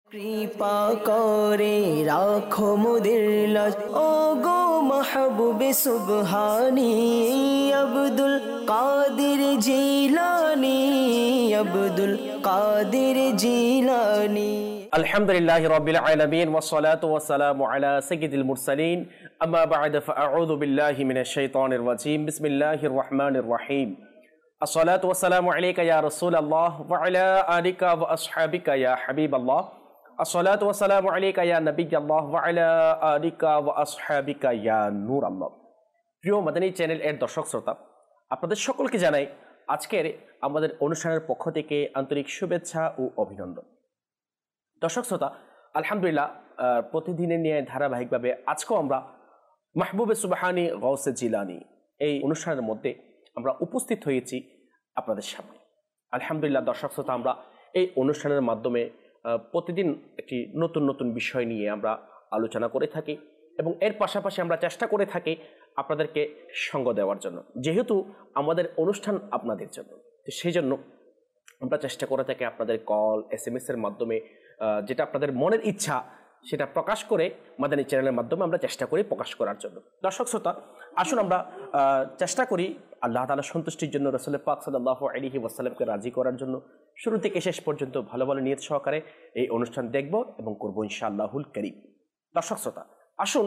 কৃপা করে রাখো মুদের লাজ ও গো মাহবুবে সুবহানি আব্দুল কাদের জিলানি আব্দুল কাদের জিলানি। আলহামদুলিল্লাহি রাব্বিল আলামিন ওয়াসসালাতু ওয়াসসালামু আলা সাইয়্যিদিল মুরসালিন আম্মা বা'দ ফাআউযু বিল্লাহি মিনাশ শাইতানির রাজীম বিসমিল্লাহির রহমানির রহিম আসসালাতু ওয়াসসালামু আলাইকা ইয়া রাসূলুল্লাহ ওয়া আলা আলিকা ওয়া আসহাবিকা ইয়া হাবিবাল্লাহ আসসালাতু ওয়াসসালামু আলাইকা ইয়া নবিয়াল্লাহ ওয়া আলা আলিকা ওয়া আসহাবিকা ইয়া নূরাল্লাহ। প্রিয় মাদানী চ্যানেল এর দর্শক শ্রোতা, আপনাদের সকলকে জানাই আজকের আমাদের অনুষ্ঠানের পক্ষ থেকে আন্তরিক শুভেচ্ছা ও অভিনন্দন। দর্শক শ্রোতা, আলহামদুলিল্লাহ প্রতিদিনের নিয়ে ধারাবাহিকভাবে আজকেও আমরা মাহবুবে সুবহানি গাউসে জিলানি এই অনুষ্ঠানের মধ্যে আমরা উপস্থিত হয়েছি আপনাদের সামনে। আলহামদুলিল্লাহ দর্শক শ্রোতা, আমরা এই অনুষ্ঠানের মাধ্যমে প্রতিদিন একটি নতুন নতুন বিষয় নিয়ে আমরা আলোচনা করে থাকি এবং এর পাশাপাশি আমরা চেষ্টা করে থাকি আপনাদেরকে সঙ্গ দেওয়ার জন্য, যেহেতু আমাদের অনুষ্ঠান আপনাদের জন্য, সেই জন্য আমরা চেষ্টা করে থাকি আপনাদের কল SMS এর মাধ্যমে যেটা আপনাদের মনের ইচ্ছা সেটা প্রকাশ করে মাদানী চ্যানেলের মাধ্যমে আমরা চেষ্টা করি প্রকাশ করার জন্য। দর্শক শ্রোতা, আসুন আমরা চেষ্টা করি আল্লাহ তাআলার সন্তুষ্টির জন্য, রাসূল পাক সাল্লাল্লাহু আলাইহি ওয়াসাল্লামকে রাজি করার জন্য শুরু থেকে শেষ পর্যন্ত ভালো ভালো নিয়ত সহকারে এই অনুষ্ঠান দেখব এবং করব ইনশাআল্লাহুল কারীম। দর্শক শ্রোতা, আসুন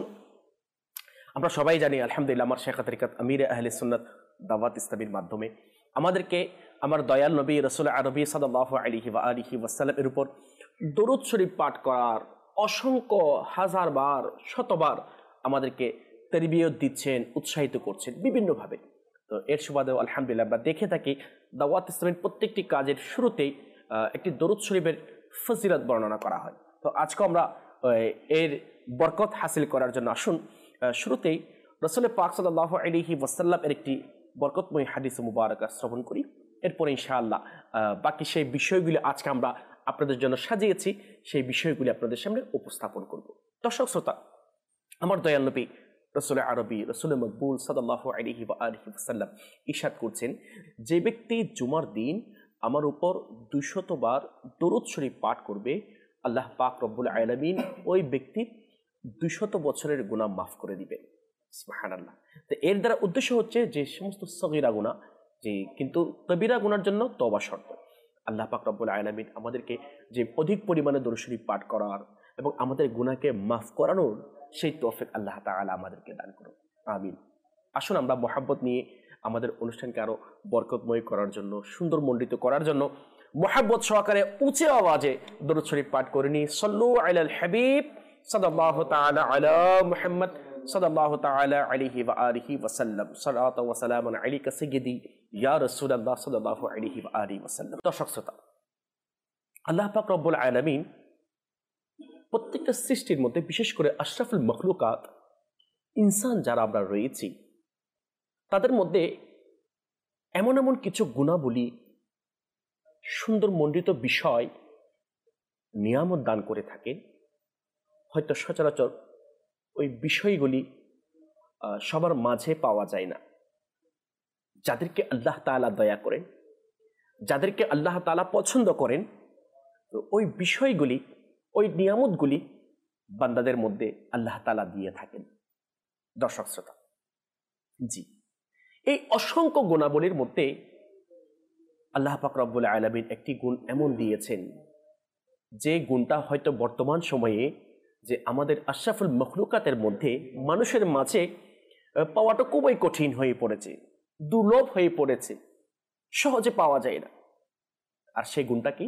আমরা সবাই জানি আলহামদুলিল্লাহ আমার শেখ তরিকাত আমির আহলে সুন্নাত দাওয়াত ইসলামীর মাধ্যমে আমাদেরকে আমার দয়াল নবী রাসূল আরবি সাল্লাল্লাহু আলাইহি ওয়াসাল্লাম এর উপর দরুদ শরীফ পাঠ করার অসংখ্য হাজার বার শতবার আমাদেরকে তারবিয়ত দিচ্ছেন, উৎসাহিত করছেন বিভিন্নভাবে। তো এর সুবাদেও আলহামদুলিল্লাহ আমরা দেখে থাকি দাওয়াত ইসলামের প্রত্যেকটি কাজের শুরুতেই একটি দরুদ শরীফের ফজিলত বর্ণনা করা হয়। তো আজকে আমরা এর বরকত হাসিল করার জন্য আসুন শুরুতেই রাসূল পাক সাল্লাল্লাহু আলাইহি ওয়াসাল্লাম এর একটি বরকতময় হাদিস মুবারাকা শ্রবণ করি। এরপরে ইনশাআল্লাহ বাকি সেই বিষয়গুলি আজকে আমরা আপনাদের জন্য সাজিয়েছি, সেই বিষয়গুলি আপনাদের সামনে উপস্থাপন করব। দর্শক শ্রোতা, আমার দয়াল নবী রাসূল আরবি রাসূল মকবুল সাল্লাল্লাহু আলাইহি ওয়াসাল্লাম ইরশাদ করছেন, যে ব্যক্তি জুমার দিন আমার উপর 200 বার দরুদ শরীফ পাঠ করবে, আল্লাহ পাক রব্বুল আলামিন ওই ব্যক্তির 200 বছরের গুনাহ মাফ করে দিবেন। সুবহানাল্লাহ। তো এর দ্বারা উদ্দেশ্য হচ্ছে যে সমস্ত সগীরা গুনাহ, যে কিন্তু কবিরা গুনার জন্য তওবা শর্ত। আল্লাহ পাক রব্বুল আলামিন আমাদেরকে যে অধিক পরিমাণে দরুদ শরীফ পাঠ করার এবং আমাদের গুনাহকে মাফ করানোর সেই তৌফিক আল্লাহ তাআলা আমাদেরকে দান করুন, আমিন। আসুন আমরা মহব্বত নিয়ে আমাদের অনুষ্ঠানকে আরো বরকতময় করার জন্য, সুন্দর মণ্ডিত করার জন্য মহব্বত সহকারে উঁচু আওয়াজে দরুদ শরীফ পাঠ করে নি। সাল্লু আলাল হাবিব সাল্লাল্লাহু তাআলা আলা মুহাম্মদ সাল্লাল্লাহু তাআলা আলাইহি ওয়া আলিহি ওয়াসাল্লাম। সালাতু ওয়া সালামুন আলাইকা সাইয়্যিদি ইয়া রাসূলুল্লাহ সাল্লাল্লাহু আলাইহি ওয়া আলিহি ওয়াসাল্লাম। দর্শক শ্রোতা, আল্লাহ পাক রব্বুল আলামিন প্রত্যেকটা সৃষ্টির মধ্যে, বিশেষ করে আশরাফুল মখলুকাত ইনসান যারা আমরা রয়েছি, তাদের মধ্যে এমন এমন কিছু গুণাবলী, সুন্দর মণ্ডিত বিষয়, নিয়ামত দান করে থাকেন, হয়তো সচরাচর ওই বিষয়গুলি সবার মাঝে পাওয়া যায় না। যাদেরকে আল্লাহ তাআলা দয়া করেন, যাদেরকে আল্লাহ তাআলা পছন্দ করেন, তো ওই বিষয়গুলি, ওই নিয়ামতগুলি বান্দাদের মধ্যে আল্লাহ তাআলা দিয়ে থাকেন। দর্শক শ্রোতা, জি, এই অসংখ্য গুণাবলীর মধ্যে আল্লাহ পাক রব্বুল আলামিন একটি গুণ এমন দিয়েছেন, যে গুণটা হয়তো বর্তমান সময়ে যে আমাদের আশরাফুল মখলুকাতের মধ্যে মানুষের মাঝে পাওয়াটা খুবই কঠিন হয়ে পড়েছে, দুর্লভ হয়ে পড়েছে, সহজে পাওয়া যায় না। আর সেই গুণটা কি?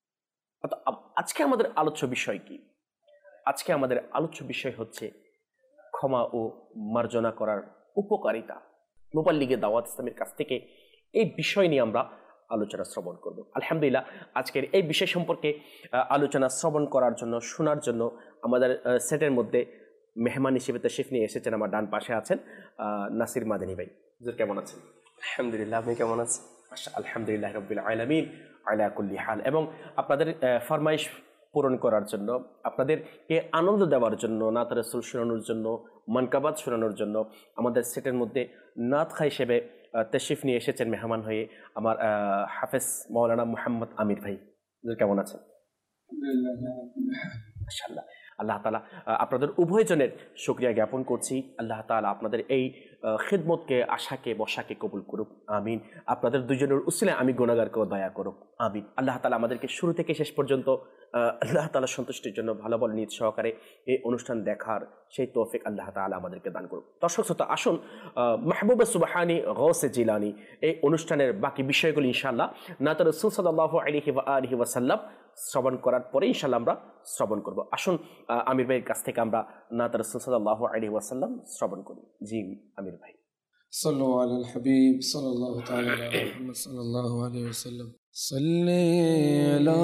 আজকে আমাদের আলোচ্য বিষয় কি? আজকে আমাদের আলোচ্য বিষয় হচ্ছে ক্ষমা ও মার্জনা করার উপকারিতা। মুবাল্লিগে দাওয়াত ইসলামের কাছ থেকে এই বিষয় নিয়ে আমরা আলোচনা শ্রবণ করব। আলহামদুলিল্লাহ আজকের এই বিষয় সম্পর্কে আলোচনা শ্রবণ করার জন্য, শোনার জন্য আমাদের সেটের মধ্যে মেহমান হিসেবে তশরিফ নিয়ে এসেছেন, আমার ডান পাশে আছেন নাসির মাদানী ভাই। হুজুর কেমন আছেন? আলহামদুলিল্লাহ, আপনি কেমন আছেন? আলহামদুলিল্লাহ রাব্বিল আলামিন আলা কুল্লি হাল। এবং আপনাদের ফরমাইশ পূরণ করার জন্য, আপনাদেরকে আনন্দ দেওয়ার জন্য, নাত রাসূল শোনানোর জন্য, মানকাবাত শোনানোর জন্য আমাদের সেটের মধ্যে নাত খা হিসেবে তশরিফ নিয়ে এসেছেন মেহমান হয়ে আমার হাফেজ মাওলানা মুহাম্মদ আমির ভাই। কেমন আছেন? মাশাআল্লাহ। আল্লাহ তাআলা আপনাদের উভয়জনের শুকরিয়া জ্ঞাপন করছি। আল্লাহ তাআলা আপনাদের এই খিদমতকে, আশাকে, বসাকে কবুল করুক, আমিন। আপনাদের দুজনের উসিলায় আমি গুনাহগারকেও দয়া করুক, আমিন। আল্লাহ তাআলা আমাদেরকে শুরু থেকে শেষ পর্যন্ত আল্লাহ তাআলা সন্তুষ্টির জন্য ভালো ভালো নিয়ত সহকারে এই অনুষ্ঠান দেখার সেই তৌফিক আল্লাহ তাআলা আমাদেরকে দান করুক। দর্শক শ্রোতা, আসুন মাহবুবে সুবহানী গৌসে জিলানী এই অনুষ্ঠানের বাকি বিষয়গুলি ইনশাআল্লাহ নাত রাসূল সাল্লাল্লাহু আলাইহি ওয়া আলিহি ওয়াসাল্লাম শ্রবণ করার পরে ইনশাআল্লাহ আমরা শ্রবণ করব। আসুন আমির ভাইয়ের কাছ থেকে আমরা নাত রাসূল সাল্লাল্লাহু আলাইহি ওয়াসাল্লাম শ্রবণ করি। জি আমির ভাই। صلو علی الحبیب صلی اللہ تعالی علی محمد صلی اللہ علیہ وسلم صلی علی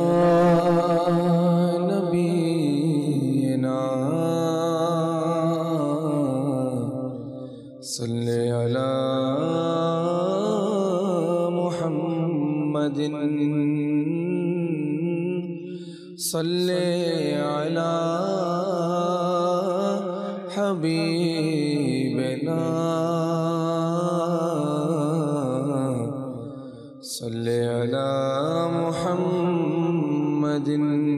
نبینا صلی علی محمد صلی علی حبیبنا صلی علی محمد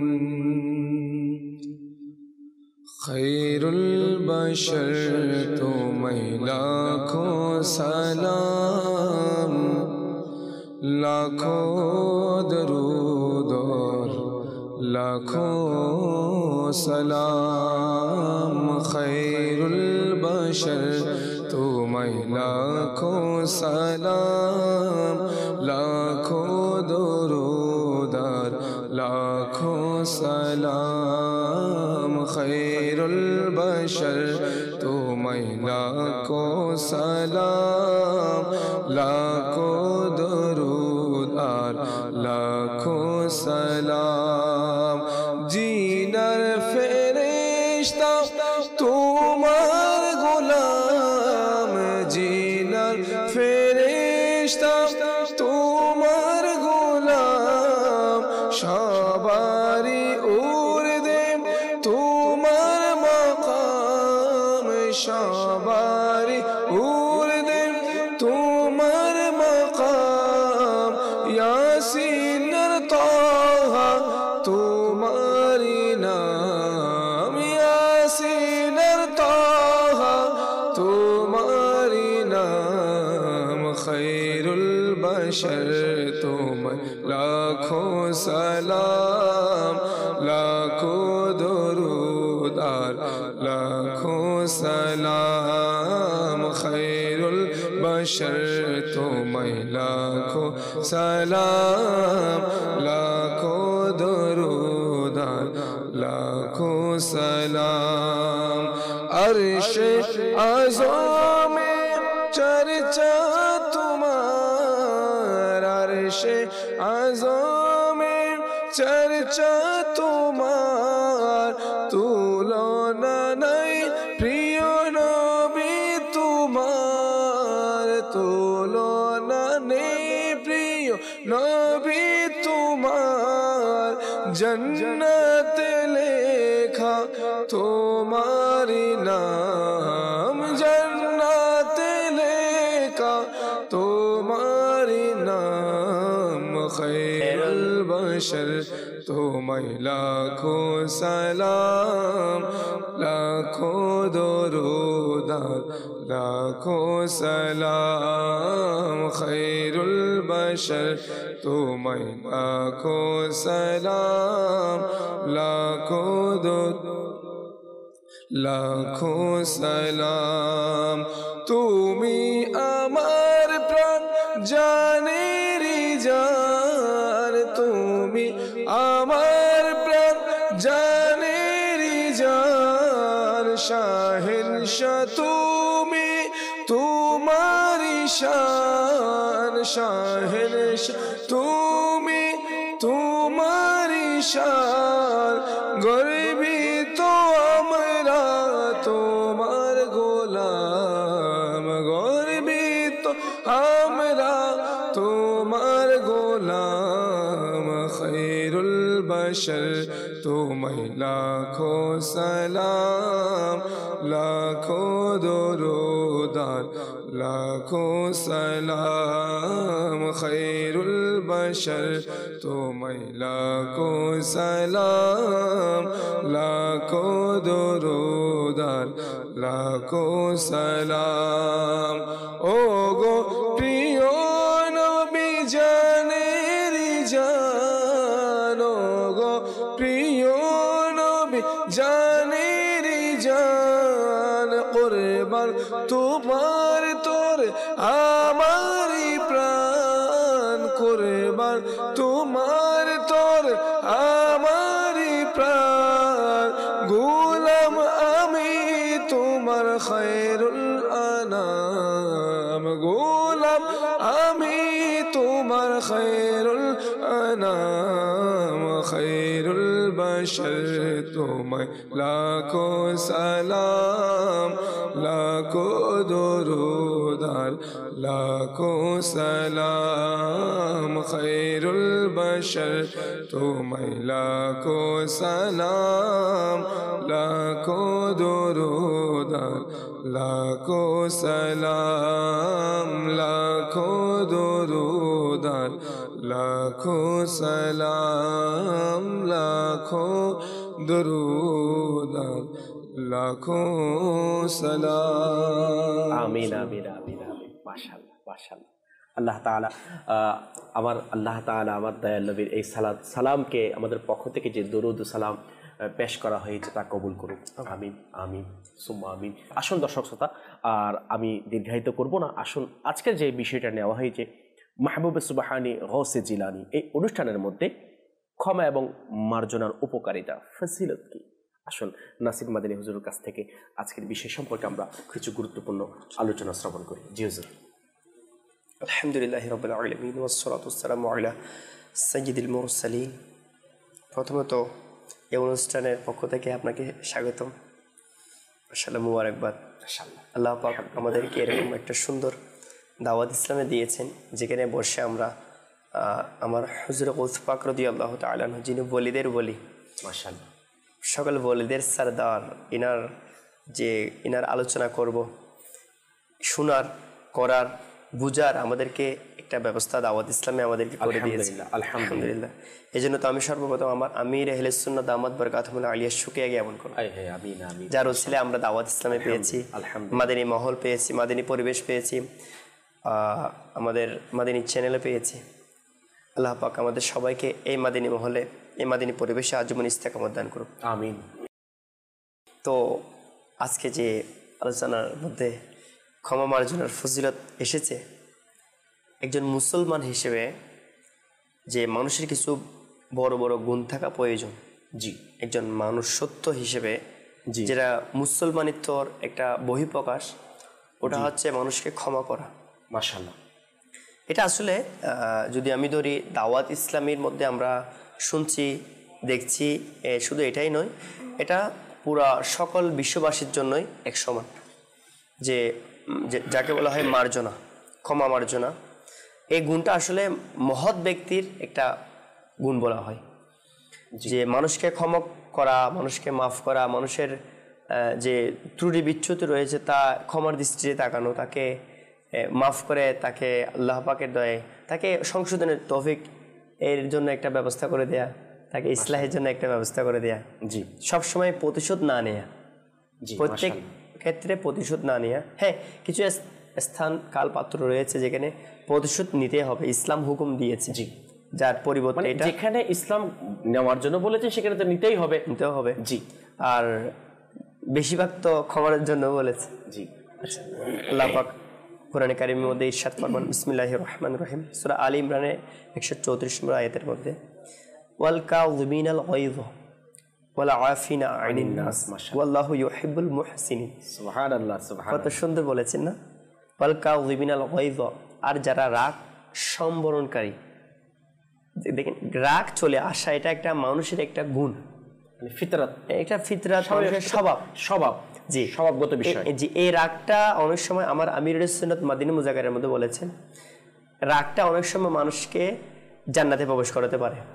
خیر البشر تمہیں لاکھوں سلام لاکھوں درود اور لاکھوں سلام خیر البشر تمہیں لاکھوں سلام لاکھوں درود اور لاکھوں سلام خیر البشر تمہیں لاکھوں سلام لاکھوں درود اور لاکھوں سلام جینر فرشتہ تمہار غلام جینر فرشتہ تمہار غلام شاباری اردم تمہار مقام شاباری اردم تمہار مقام یاسین طه تمہاری نام یاسین طه تمہاری نام خیر البشر تمہیں لاکھوں سلام لاکھوں درود اور لاکھوں سلام خیر البشر تمہیں لاکھوں سلام لاکھوں درود اور لاکھوں سلام عرش اعظم میں چرچا تمہار عرش اعظم میں چرچا تمہار তুলনা নাই প্রিয় নবী তোমার তুলনা নেই প্রিয় নবী তোমার জন্নতে লেখা তোমারি নাম জন্নতে লেখা তোমারি নাম خیر البشر تمہیں لاکھوں سلام لاکھوں درود لاکھوں سلام خیر البشر تمہیں لاکھوں سلام لاکھوں درود লাখো সালাম তুমি আমার প্রাণ জানেরি জান তুমি আমার প্রাণ জানেরি জান শাহেনশাহ তুমি তোমারি শান শাহেনশাহ তুমি তোমারি শান গর্বিত আমরা তোমার গোলাম গর্বিত আমরা তোমার গোলাম খৈরুল বশর তোমায় লাখো সালাম লাখো দরুদ লাখো সালাম খৈরুল বশর তোমায় লাখো সালাম লাখো দরুদ লাখো সালাম ও গো প্রিয় নবী জানের জান ও গো প্রিয় নবী জানের জান কুরবান তোমার তোর আমার প্রাণ কুরবান তোমার তোর আমার প্রাণ গোলাম আমি তোমার খৈরুল আনাম গোলাম আমি তোমার খৈরুল আনাম খৈরুল বশর তোমায় লাখো সালাম লাখো দরুদ লাখো সালাম খৈরুল বশর তোমায় লাখো সালাম লাখো দরুদ লাখো সালাম লাখো দরুদ লাখো সালাম লাখো দরুদ লাখো সালাম। আমিন আমিন আমিন আমিন। মাশাআল্লাহ মাশাআল্লাহ। আল্লাহ তাআলা আমার দয়াল নবীর এই সালামকে আমাদের পক্ষ থেকে যে দরুদ সালাম পেশ করা হয়েছে তা কবুল করুন। আমিন আমিন সুম্মা আমিন। আসুন দর্শক শ্রোতা, আর আমি দীর্ঘায়িত করব না। আসুন আজকের যে বিষয়টা নেওয়া হয়েছে মাহবুবে সুবহানী গৌসে জিলানী, এই অনুষ্ঠানের মধ্যে ক্ষমা এবং মার্জনার উপকারিতা ফজিলত কি। আসুন নাসির মাদানী হুজুরের কাছ থেকে আজকের বিষয় সম্পর্কে আমরা কিছু গুরুত্বপূর্ণ আলোচনা শ্রবণ করি। জি হুজুর। আলহামদুলিল্লাহি রাব্বিল আলামিন ওয়াসসালাতু ওয়াসসালামু আলা সাইয়্যিদিল মুরসালিন। প্রথমত এই অনুষ্ঠানের পক্ষ থেকে আপনাকে স্বাগতম, মাশাআল্লাহ, মুবারকবাদ। মাশাআল্লাহ, আল্লাহ পাক আমাদেরকে এরকম একটা সুন্দর দাওয়াত ইসলামে দিয়েছেন, যেখানে বসে আমরা আমার হুজুর গৌস পাক রাদিয়াল্লাহু তাআলা আনহু, যিনি ওলিদের বলি, মাশাআল্লাহ, সকল ওলিদের সরদার, ইনার আলোচনা করব, শোনার, করার, বুঝার আমাদেরকে একটা ব্যবস্থা দাওয়াত ইসলামে আমাদেরকে করে দিয়েছে। আলহামদুলিল্লাহ। এই জন্য তো আমি সর্বপ্রথম আমার আমির আহলে সুন্নাত দামাত বরকাতুহুল আলিয়া শুকরিয়া জ্ঞাপন করব, যার ওসিলে আমরা দাওয়াত ইসলামে পেয়েছি, মাদানী মহল পেয়েছি, মাদানী পরিবেশ পেয়েছি, আমাদের মাদানী চ্যানেলে পেয়েছি। আল্লাহ পাক আমাদের সবাইকে এই মাদানী মহলে, এই মাদানী পরিবেশে আজীবন ইস্তেকামত দান করুন। আমিন। তো আজকে যে আলোচনার মধ্যে ক্ষমা মার্জনার ফজিলত এসেছে, একজন মুসলমান হিসেবে যে মানুষের কিছু বড় বড় গুণ থাকা প্রয়োজন, জি, একজন মানুষ সত্য হিসেবে, যেটা মুসলমানিত্বর একটা বহিঃপ্রকাশ, ওটা হচ্ছে মানুষকে ক্ষমা করা। মাশাআল্লাহ। এটা আসলে যদি আমি ধরি দাওয়াত ইসলামীর মধ্যে আমরা শুনছি, দেখছি, শুধু এটাই নয়, এটা পুরা সকল বিশ্ববাসীর জন্যই এক সমান, যে যাকে বলা হয় মার্জনা, ক্ষমা মার্জনা, এই গুণটা আসলে মহৎ ব্যক্তির একটা গুণ বলা হয়, যে মানুষকে ক্ষমা করা, মানুষকে মাফ করা, মানুষের যে ত্রুটি বিচ্যুতি রয়েছে তা ক্ষমার দৃষ্টিতে তাকানো, তাকে মাফ করে তাকে আল্লাহ পাকের দয়ে তাকে সংশোধনের তৌফিক এর জন্য একটা ব্যবস্থা করে দেয়া, তাকে ইসলাহের জন্য একটা ব্যবস্থা করে দেয়া। জি, সবসময় প্রতিশোধ না নেয়া, প্রত্যেক ক্ষেত্রে প্রতিশোধ না নেয়া। হ্যাঁ, কিছু স্থান কাল পাত্র রয়েছে যেখানে প্রতিশোধ নিতে হবে, ইসলাম হুকুম দিয়েছে, জি, যার পরিবর্তে এটা যেখানে ইসলাম নেওয়ার জন্য বলেছে সেখানে তো নিতেই হবে, জি। আর বেশিরভাগ তো ক্ষমার জন্য বলেছে, জি। আচ্ছা, আল্লাহ পাক কোরআনে কারিমের মধ্যে ইরশাদ ফরমান, বিসমিল্লাহির রহমানির রহিম, সূরা আলী ইমরানের 134 নম্বর আয়াতের মধ্যে, ওয়াল কাযিমিনাল গায়য ওয়াল আফিনা আনিন নাস ওয়াল্লাহু ইউহিব্বুল মুহসিনিন। সুবহানাল্লাহ, সুবহানাল্লাহ, কত সুন্দর বলেছেন না? ওয়াল কাযিমিনাল গায়য, আর যারা রাগ সম্বরণকারী। দেখেন, রাগ চলে আসা এটা একটা মানুষের একটা গুণ, ফিতরাত, এটা ফিতরাত, মানুষের স্বভাব, জি, স্বভাবগত বিষয়। জি, এই রাগটা অনেক সময় আমার আমিরুল সুন্নাত মাদিনী মুজাকারের মধ্যে বলেছেন, রাগটা অনেক সময় মানুষকে জান্নাতে প্রবেশ করাতে পারে।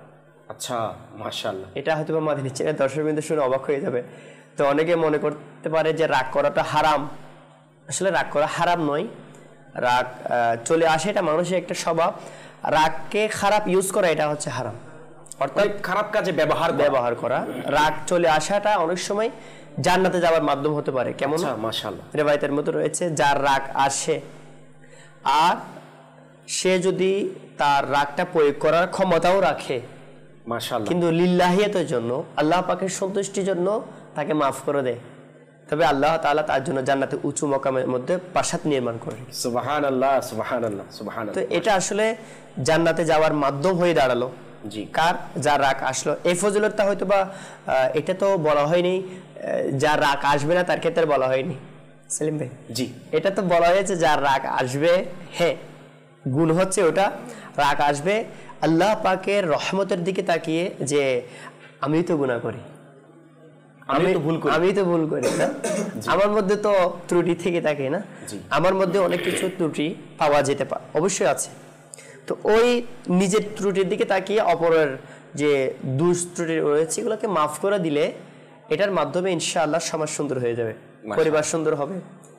আচ্ছা, মাশাআল্লাহ। এটা হয়তো মাদিনী চ্যানেল দর্শকবৃন্দ শুনে অবাক হয়ে যাবে। তো অনেকে মনে করতে পারে যে রাগ করাটা হারাম। আসলে রাগ করা হারাম নয়, রাগ চলে আসে, এটা মানুষের একটা স্বভাব। রাগকে খারাপ ইউজ করা এটা হচ্ছে হারাম, অর্থাৎ খারাপ কাজে ব্যবহার করা। রাগ চলে আসাটা অনেক সময় জান্নাতে যাওয়ার মাধ্যম হতে পারে। কেমন? মাশাআল্লাহ। রিওয়ায়াতের মধ্যে রয়েছে যার রাগ আসে আর সে যদি তার রাগটা প্রয়োগ করার ক্ষমতাও রাখে, মাশাআল্লাহ, কিন্তু লিল্লাহিয়াতের জন্য, আল্লাহ পাকের সন্তুষ্টির জন্য তাকে মাফ করে দেয়, তবে আল্লাহ তাআলা তার জন্য জান্নাতে উঁচু মাকামের মধ্যে প্রাসাদ নির্মাণ করে। সুবহানাল্লাহ, সুবহানাল্লাহ, সুবহানাল্লাহ। তো এটা আসলে জান্নাতে যাওয়ার মাধ্যম হয়ে দাঁড়ালো। জি। কার? যার রাগ আসলো। এই ফজিলতটা হয়তো বা এটা তো বলা হয়নি, যার রাগ আসবে না তার ক্ষেত্রে বলা হয়নি সেলিম ভাই। জি, এটা তো বলা হয়েছে যার রাগ আসবে। হ্যাঁ, গুণ হচ্ছে ওটা, রাগ আসবে আল্লাহ পাকের রহমতের দিকে তাকিয়ে, যে আমি তো গুনাহ করি, আমি তো ভুল করি না, আমার মধ্যে তো ত্রুটি থেকে থাকে না, আমার মধ্যে অনেক কিছু ত্রুটি পাওয়া যেতে পারে, অবশ্যই আছে। তো ওই নিজের ত্রুটির দিকে তাকিয়ে অপরের যে দুষ্ত্রুটি রয়েছে এগুলোকে মাফ করে দিলে এটার মাধ্যমে ইনশাআল্লাহ সমাজ সুন্দর হয়ে যাবে, পরিবার সুন্দর হবে,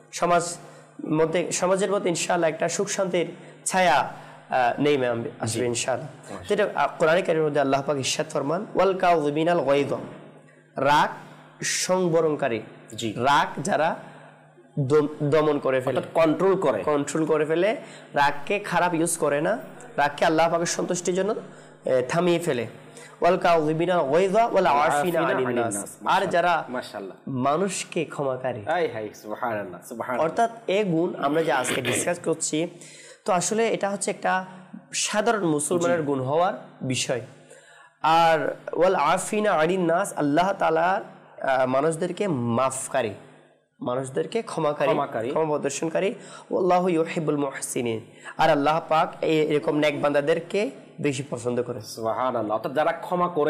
সমাজের মধ্যে ইনশাআল্লাহ একটা সুখ শান্তির ছায়া নেমে আসবে ইনশাআল্লাহ। যেটা কোরআন কারীমের মধ্যে আল্লাহ পাক ইরশাদ ফরমান, ওয়াল কাযিমিনাল গায়য, রাগ সংবরণকারী, রাগ যারা দমন করে ফেলে, কন্ট্রোল করে ফেলে, রাগকে খারাপ ইউজ করে না, রাগকে আল্লাহ পাকের সন্তুষ্টির জন্য থামিয়ে ফেলে। ওয়াল কাযিমিনাল গায়য ওয়াল আফিনা আনিন নাস, আর যারা মানুষকে ক্ষমাকারী। সুবহানাল্লাহ, সুবহানাল্লাহ। অর্থাৎ এই গুণ আমরা যে আজকে ডিসকাস করছি, তো আসলে এটা হচ্ছে একটা সাধারণ মুসলমানের গুণ হওয়ার বিষয়। আর ওয়াল আফিনা আনিন নাস, আল্লাহ তাআলা মানুষদেরকে মাফকারী, মানুষদেরকে ক্ষমাকারী, ক্ষমা প্রদর্শনকারী। আল্লাহু ইউহিব্বুল মুহসিনিন, আর আল্লাহ পাক এরকম নেক বান্দাদেরকে বেশি পছন্দ করে। সুবহানাল্লাহ। অর্থাৎ যারা ক্ষমা করে,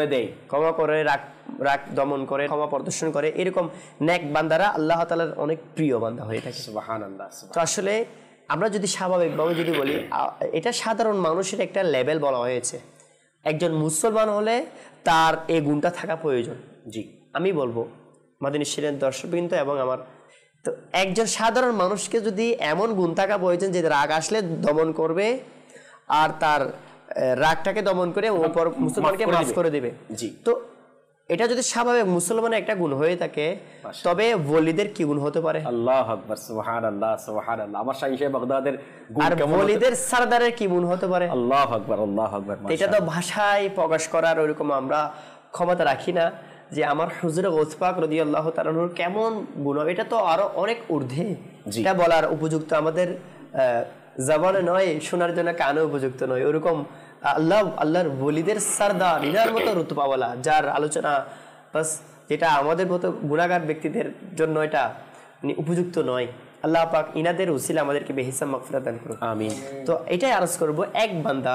রাগ দমন করে, ক্ষমা প্রদর্শন করে, এরকম নেক বান্দারা আল্লাহ তাআলার অনেক প্রিয় বান্দা হয়ে থাকে। সুবহানাল্লাহ। তো আসলে আমরা যদি স্বাভাবিকভাবে যদি বলি, এটা সাধারণ মানুষের একটা লেভেল বলা হয়েছে। একজন মুসলমান হলে তার এই গুণটা থাকা প্রয়োজন। জি, আমি বলবো মাদিনী ছিলেন দর্শকবৃন্দ এবং আমার, তো একজন সাধারণ মানুষকে যদি এমন গুণ থাকা প্রয়োজন যে রাগ আসলে দমন করবে আর তার রাগটাকে দমন করে ওপর মুসলমানকে মাফ করে দিবে। জি, তো এটা যদি স্বাভাবিক মুসলমানের একটা গুণ হয়ে থাকে, তবে ওলিদের কি গুণ হতে পারে? আল্লাহু আকবার, সুবহানাল্লাহ, সুবহানাল্লাহ। আমার শাইখ বাগদাদের গুণ আর কেমন? ওলিদের সরদারের কি গুণ হতে পারে? আল্লাহু আকবার, আল্লাহু আকবার। এটা তো ভাষায় প্রকাশ করার ওইরকম আমরা ক্ষমতা রাখি না, যে আমার হুজুর গৌস পাক রাদিয়াল্লাহু তাআলা আনহুর কেমন গুণ, এটা তো আরো অনেক ঊর্ধ্বে, এটা বলার উপযুক্ত আমাদের জবানে নয়, শোনার জন্য কানে উপযুক্ত নয়। ওরকম আল্লাহর ওলিদের সরদার, ইনার মতো রুতবাওয়ালা, যার আলোচনা বাস যেটা আমাদের মতো গুনাহগার ব্যক্তিদের জন্য এটা উপযুক্ত নয়। আল্লাহ পাক ইনাদের উসিলা আমাদেরকে বেহিসাব মাগফিরাত দান করুন, আমিন। তো এটাই আরজ করব, এক বান্দা,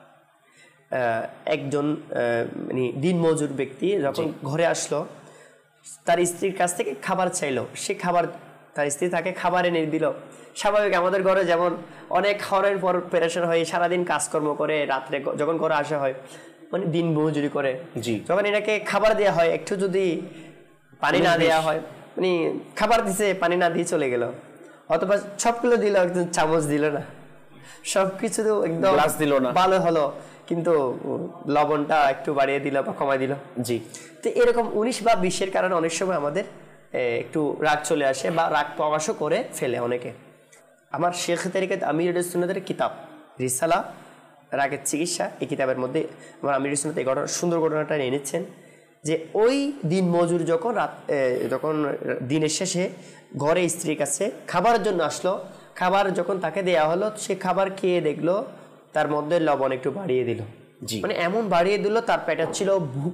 একজন দিন মজুর ব্যক্তি যখন ঘরে আসলো, তার স্ত্রীর কাছ থেকে খাবার চাইলো, সে খাবার, তার স্ত্রী তাকে খাবার এনে দিল। স্বাভাবিক আমাদের ঘরে যেমন অনেক খাওয়ারের পর প্রেশার হয়, সারাদিন কাজকর্ম করে রাত্রে যখন ঘরে আসা হয়, মানে দিন মজুরি করে, যখন এটাকে খাবার দেওয়া হয়, একটু যদি পানি না দেওয়া হয়, মানে খাবার দিছে পানি না দিয়ে চলে গেল, অথবা সবগুলো দিল, একদম চামচ দিল না, সবকিছু একদম ভালো হলো, কিন্তু লবণটা একটু বাড়িয়ে দিল বা কমাই দিল। জি, তো এরকম 19 বা 20-এর কারণে অনেক সময় আমাদের একটু রাগ চলে আসে বা রাগ প্রকাশও করে ফেলে অনেকে। আমার শেখ তারিকাত আমির সুন্নাতের কিতাব রিসালা রাগের চিকিৎসা, এই কিতাবের মধ্যে আমার আমির সুন্নাত এই সুন্দর ঘটনাটা এনেছেন, যে ওই দিন মজুর যখন দিনের শেষে ঘরে স্ত্রীর কাছে খাবারের জন্য আসলো, খাবার যখন তাকে দেয়া হলো, সে খাবার খেয়ে দেখলো তার মধ্যে লবণ একটু বাড়িয়ে দিল, মানে এমন বাড়িয়ে দিল তার পেটে ছিল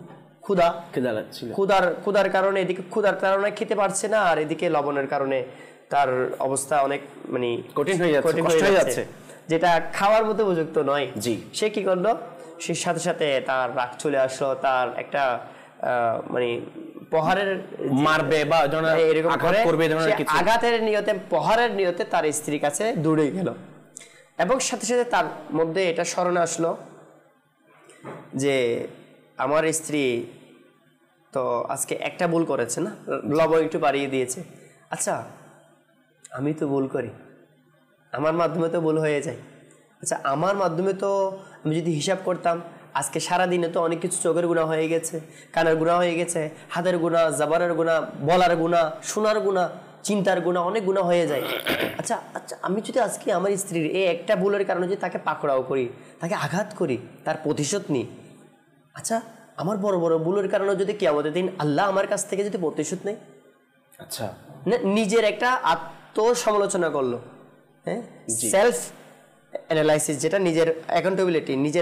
ক্ষুধার কারণে, এদিকে ক্ষুধার কারণে খেতে পারছে না, আর এদিকে লবণের কারণে তার অবস্থা অনেক মানে কঠিন হয়ে যাচ্ছে, যেটা খাওয়ার মতো উপযুক্ত নয়। জি, সে কি করলো, সে সাথে সাথে তার রাগ চলে আসলো, তার একটা মানে প্রহারের মারবে বা এরকম আঘাতের নিয়তে, প্রহারের নিয়তে তার স্ত্রীর কাছে দৌড়ে গেল, এবং সাথে সাথে তার মধ্যে এটা স্মরণে আসলো যে আমার স্ত্রী তো আজকে একটা ভুল করেছে না, লবণ একটু বাড়িয়ে দিয়েছে। আচ্ছা আমি তো ভুল করি, আমার মাধ্যমে তো ভুল হয়ে যায়। আচ্ছা আমার মাধ্যমে তো আমি যদি হিসাব করতাম আজকে সারাদিনে তো অনেক কিছু চোখের গুণা হয়ে গেছে, কানের গুণা হয়ে গেছে, হাতের গুণা, জবানের গুণা, বলার গুণা, শোনার গুণা, চিন্তার গুণা, অনেক গুণা হয়ে যায়। আচ্ছা আচ্ছা আমি যদি আজকে আমার স্ত্রীর এই একটা ভুলের কারণে যদি তাকে পাকড়াও করি, তাকে আঘাত করি, তার প্রতিশোধ নিই, আচ্ছা আমার বড় বড় ভুলের কারণে যদি কিয়ামতের দিন আল্লাহ আমার কাছ থেকে যদি প্রতিশোধ নেই, আচ্ছা নিজের একটা আত্মসমালোচনা করলো, হ্যাঁ, সেলফ অ্যানালাইসিস, যেটা নিজের অ্যাকাউন্টেবিলিটি, নিজের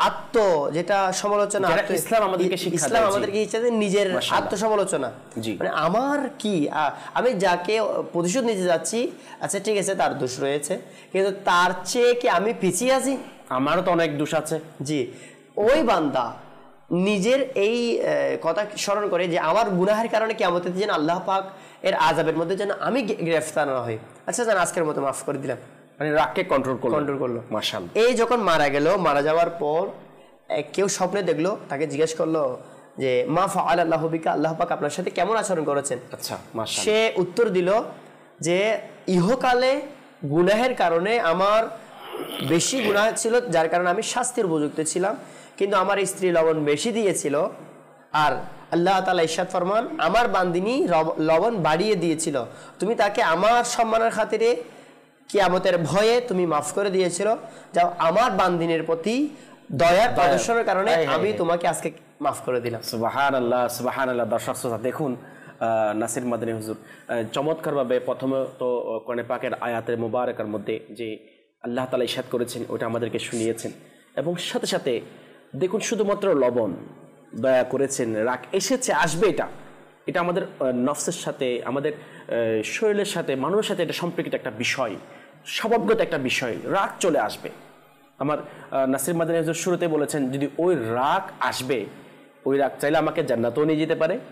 যেটা সমালোচনা ইসলাম আমাদেরকে শিক্ষা দেয়, ইসলাম আমাদেরকে নিজের আত্মসমালোচনা। মানে আমার কি, আমি যাকে প্রতিশোধ নিতে যাচ্ছি, আচ্ছা ঠিক আছে তার দোষ রয়েছে, কিন্তু তার চেয়ে কি আমি পিছিয়ে আছি? আমারও তো অনেক দোষ আছে। জি, ওই বান্দা নিজের এই কথা স্মরণ করে যে আমার গুনাহের কারণে কিয়ামতের দিন আল্লাহ পাক এর আযাবের মধ্যে যেন আমি গ্রেফতার না হই। আচ্ছা জান আজকের মতো মাফ করে দিলাম, মানে রাগকে কন্ট্রোল করলো। মাশাআল্লাহ। এই যখন মারা গেল, মারা যাওয়ার পর কেউ স্বপ্নে দেখলো, তাকে জিজ্ঞেস করলো যে মা ফাআল আল্লাহু বিকা, আল্লাহ পাক আপনার সাথে কেমন আচরণ করেছেন? আচ্ছা মাশাআল্লাহ। সে উত্তর দিল যে ইহকালে গুনাহের কারণে আমার বেশি গুনাহ ছিল, যার কারণে আমি শাস্তির উপযুক্ত ছিলাম, কিন্তু আমার স্ত্রী লবণ বেশি দিয়েছিল, আর আল্লাহ তাআলা ইরশাদ ফরমান আমার বান্দিনী লবণ বাড়িয়ে দিয়েছিল, তুমি তাকে আমার সম্মানের খাতিরে কিয়ামতের ভয়ে তুমি মাফ করে দিয়েছিল, যাও আমার বান্দিনীর প্রতি দয়ার প্রদর্শনের কারণে আমি তোমাকে আজকে মাফ করে দিলাম। সুবহানাল্লাহ সুবহানাল্লাহ। দর্শক শ্রোতা দেখুন নাসির মাদানী হুজুর চমৎকারভাবে প্রথমে তো কোরআন পাকের আয়াতের মুবারকার মধ্যে যে আল্লাহ তাআলা ইরশাদ করেছেন ওটা আমাদেরকে শুনিয়েছেন, এবং সাথে সাথে দেখুন শুধুমাত্র লবণ দয়া করেছেন, রাগ এসেছে, আসবে, এটা আমাদের নফসের সাথে, আমাদের শরীরের সাথে, মানুষের সাথে এটা সম্পর্কিত একটা বিষয়, স্বভাবগত একটা বিষয়, রাগ চলে আসবে। আমার নাসির মাদানী হুজুর শুরুতে বলেছেন যদি ওই রাগ আসবে, ওই রাগ চাইলে আমাকে জান্নাতেও নিয়ে যেতে পারে,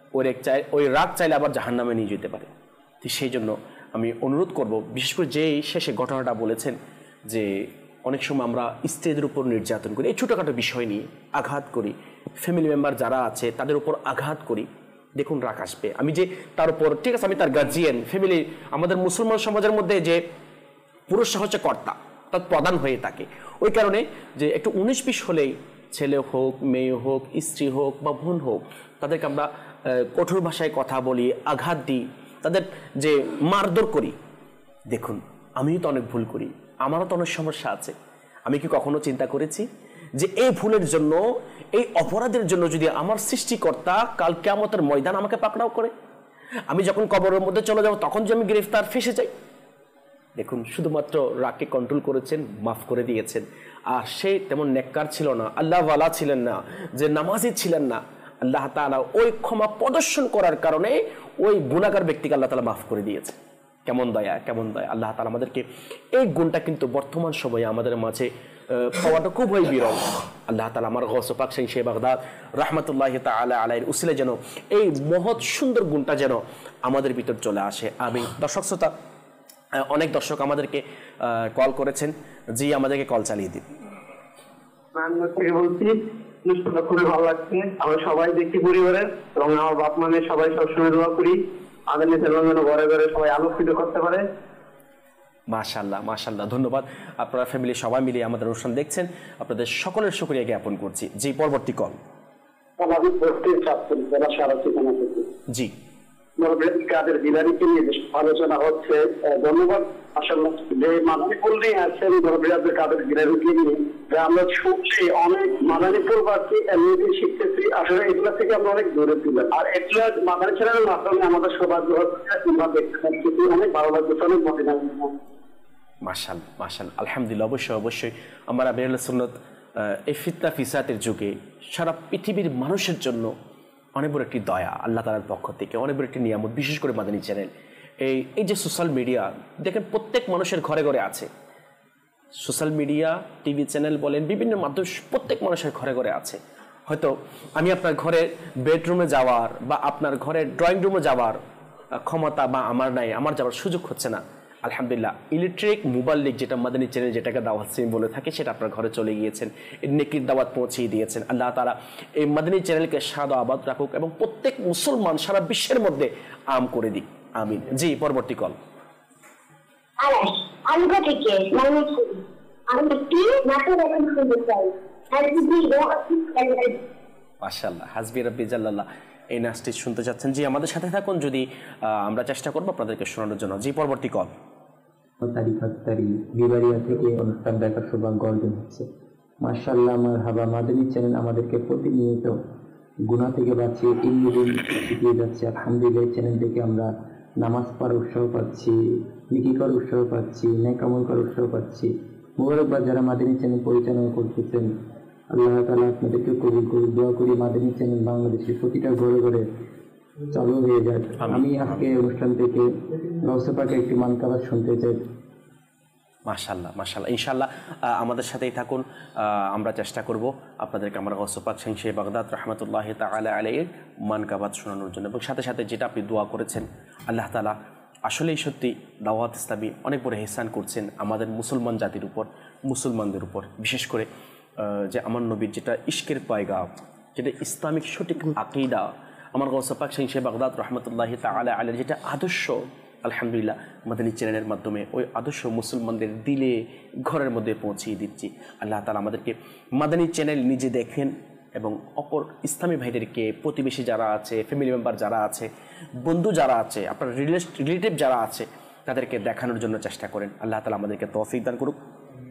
ওই রাগ চাইলে আবার জাহান্নামে নিয়ে যেতে পারে। তো সেই জন্য আমি অনুরোধ করব, বিশেষ করে যেই শেষে ঘটনাটা বলেছেন যে অনেক সময় আমরা স্ত্রীদের উপর নির্যাতন করি, এই ছোটোখাটো বিষয় নিয়ে আঘাত করি, ফ্যামিলি মেম্বার যারা আছে তাদের উপর আঘাত করি, দেখুন রাগ আসবে। আমি যে তার উপর, ঠিক আছে আমি তার গার্জিয়ান, ফ্যামিলি, আমাদের মুসলমান সমাজের মধ্যে যে পুরুষরা হচ্ছে কর্তা, তার প্রধান হয়ে থাকে, ওই কারণে যে একটু 19-20 হলেই ছেলে হোক, মেয়ে হোক, স্ত্রী হোক বা বোন হোক, তাদেরকে আমরা কঠোর ভাষায় কথা বলি, আঘাত দিই, তাদের যে মারধর করি। দেখুন আমিও তো অনেক ভুল করি, আমারও তো অনেক সমস্যা আছে। আমি কি কখনো চিন্তা করেছি যে এই ভুলের জন্য, এই অপরাধের জন্য যদি আমার সৃষ্টিকর্তা কাল কিয়ামতের ময়দান আমাকে পাকড়াও করে, আমি যখন কবরের মধ্যে চলে যাব তখন যে আমি গ্রেফতার ফেসে যাই? দেখুন শুধুমাত্র রাগকে কন্ট্রোল করেছেন, মাফ করে দিয়েছেন। আর সে তেমন নেককার ছিল না, আল্লাহওয়ালা ছিলেন না, যে নামাজি ছিলেন না, আল্লাহ তাআলা ওই ক্ষমা প্রদর্শন করার কারণে ওই গুনাহগার ব্যক্তিকে আল্লাহ তাআলা মাফ করে দিয়েছে। কেমন দয়া, কেমন দয়া! আল্লাহ তাআলা আমাদেরকে এই গুণটা কিন্তু বর্তমান সময়ে আমাদের মাঝে পাওয়াটা খুবই বিরল। আল্লাহ তাআলা আমার গৌসে পাক শাইখ বাগদাদ রাহমাতুল্লাহি তাআলা আলাইহির উসিলায় যেন এই মহৎ সুন্দর গুণটা যেন আমাদের ভিতর চলে আসে। আমি দর্শক শ্রোতা, অনেক দর্শক আমাদেরকে কল করেছেন, জি আমাদেরকে কল চালিয়ে দিন। বলছি খুবই ভালো লাগছে, আমরা সবাই দেখি পরিবারের, এবং আমার বাপ মানে সবাই সবসময় দোয়া করি আমাদের নিজের যেন ঘরে ঘরে সবাই আলোকিত করতে পারে। মাশাআল্লাহ মাশাআল্লাহ, ধন্যবাদ। আপনারা ফ্যামিলি সবাই মিলে আমাদের অনুষ্ঠান দেখছেন, আপনাদের সকলের শুকরিয়া জ্ঞাপন করছি। জি পরবর্তী কল। জি কাদের জিলানীকে নিয়ে আলোচনা হচ্ছে, ধন্যবাদ। আসলে যে মাদারীপুর নিয়ে আছেন কাদের জিলানীকে নিয়ে আমরা শুনছি, অনেক মাদারীপুর বাসী এমনিতে শিখতেছি, আসলে এগুলা থেকে আমরা অনেক দূরে ছিলাম, আর এগুলা মাদারী চ্যানেলের মাধ্যমে আমাদের সৌভাগ্য হচ্ছে, আমরা দেখতে পাচ্ছি, অনেক ভালো লাগছে, অনেক মজা। মাশাআল্লাহ মাশাআল্লাহ, আলহামদুলিল্লাহ। অবশ্যই অবশ্যই আমরা আমিরুল সুন্নাত এই ফিতনা ফিসাতের যুগে সারা পৃথিবীর মানুষের জন্য অনেক বড় একটি দয়া আল্লাহ তাআলার পক্ষ থেকে, অনেক বড় একটি নিয়ামত। বিশেষ করে মাদানী চ্যানেল, এই যে সোশ্যাল মিডিয়া দেখেন প্রত্যেক মানুষের ঘরে ঘরে আছে। সোশ্যাল মিডিয়া, টিভি চ্যানেল বলেন, বিভিন্ন মাধ্যম প্রত্যেক মানুষের ঘরে ঘরে আছে। হয়তো আমি আপনার ঘরের বেডরুমে যাওয়ার বা আপনার ঘরের ড্রয়িং রুমে যাওয়ার ক্ষমতা বা আমার নাই, আমার যাওয়ার সুযোগ হচ্ছে না। আলহামদুলিল্লাহ ইলেকট্রিক মোবাইলিক যেটা মাদানী চ্যানেল যেটাকে দাওয়াত সিম বলে থাকে সেটা আপনার ঘরে চলে গিয়েছেন, নেকির দাওয়াত পৌঁছিয়ে দিয়েছেন। আল্লাহ তাআলা এই মাদানী চ্যানেলকে সাদা আবাদ রাখুক এবং প্রত্যেক মুসলমান সারা বিশ্বের মধ্যে আম করে দিক, আমিন। জি, পরবর্তী কল। মাশাআল্লাহ, হাসবি রাব্বি জাল্লাল্লাহ, এই নাচটি শুনতে চাচ্ছেন। জি, আমাদের সাথে থাকুন, যদি আমরা চেষ্টা করবো আপনাদেরকে শোনানোর জন্য। জি, পরবর্তী কল। বিবাড়িয়া থেকে অনুষ্ঠান দেখার সৌভাগ্য অর্জন হচ্ছে। মাশাআল্লাহ, মারহাবা। মাদানী চ্যানেল আমাদেরকে প্রতিনিয়ত গুনাহ থেকে বাঁচিয়ে ইলম শিখিয়ে যাচ্ছে। আলহামদুলিল্লাহ, চ্যানেল থেকে আমরা নামাজ পড়ার উৎসাহ পাচ্ছি, নেকি করার উৎসাহ পাচ্ছি, নেক আমল করার উৎসাহ পাচ্ছি। মুবারকবাদ যারা মাদানী চ্যানেল পরিচালনা করতেছেন, আল্লাহ তাআলা আপনাদেরকে কবুল করে। দোয়া করি মাদানী চ্যানেল বাংলাদেশের প্রতিটা ঘরে ঘরে চালু হয়ে যায়। আমি আজকে অনুষ্ঠান থেকে গাউসে পাকের একটি মানকাবাত শুনতে চাই। মাশাআল্লাহ, মাশাআল্লাহ, ইনশাআল্লাহ আমাদের সাথেই থাকুন। আমরা চেষ্টা করব আপনাদেরকে আমরা গাউসে পাক শাহ বাগদাদ রাহমাতুল্লাহি তাআলা আলাইহির মানকাবাত শোনানোর জন্য, এবং সাথে সাথে যেটা আপনি দোয়া করেছেন, আল্লাহ তাআলা আসলেই সত্যি দাওয়াত ইসলামী অনেক বড় ইহসান করছেন আমাদের মুসলমান জাতির উপর, মুসলমানদের উপর। বিশেষ করে যে আমার নবীর যেটা ইশকের পয়গাম, যেটা ইসলামিক সঠিক আকীদা, আমার গাউসে পাক শাহ বাগদাদ রাহমাতুল্লাহি তাআলা আলাইহির যেটা আদর্শ, আলহামদুলিল্লাহ মাদানী চ্যানেলের মাধ্যমে ওই আদর্শ মুসলমানদের দিলে ঘরের মধ্যে পৌঁছিয়ে দিচ্ছি। আল্লাহ তাআলা আমাদেরকে মাদানী চ্যানেল নিজে দেখেন এবং অপর ইসলামী ভাইদেরকে, প্রতিবেশী যারা আছে, ফ্যামিলি মেম্বার যারা আছে, বন্ধু যারা আছে, আপনার রিলেটিভ যারা আছে, তাদেরকে দেখানোর জন্য চেষ্টা করেন। আল্লাহ তাআলা আমাদেরকে তৌফিক দান করুক।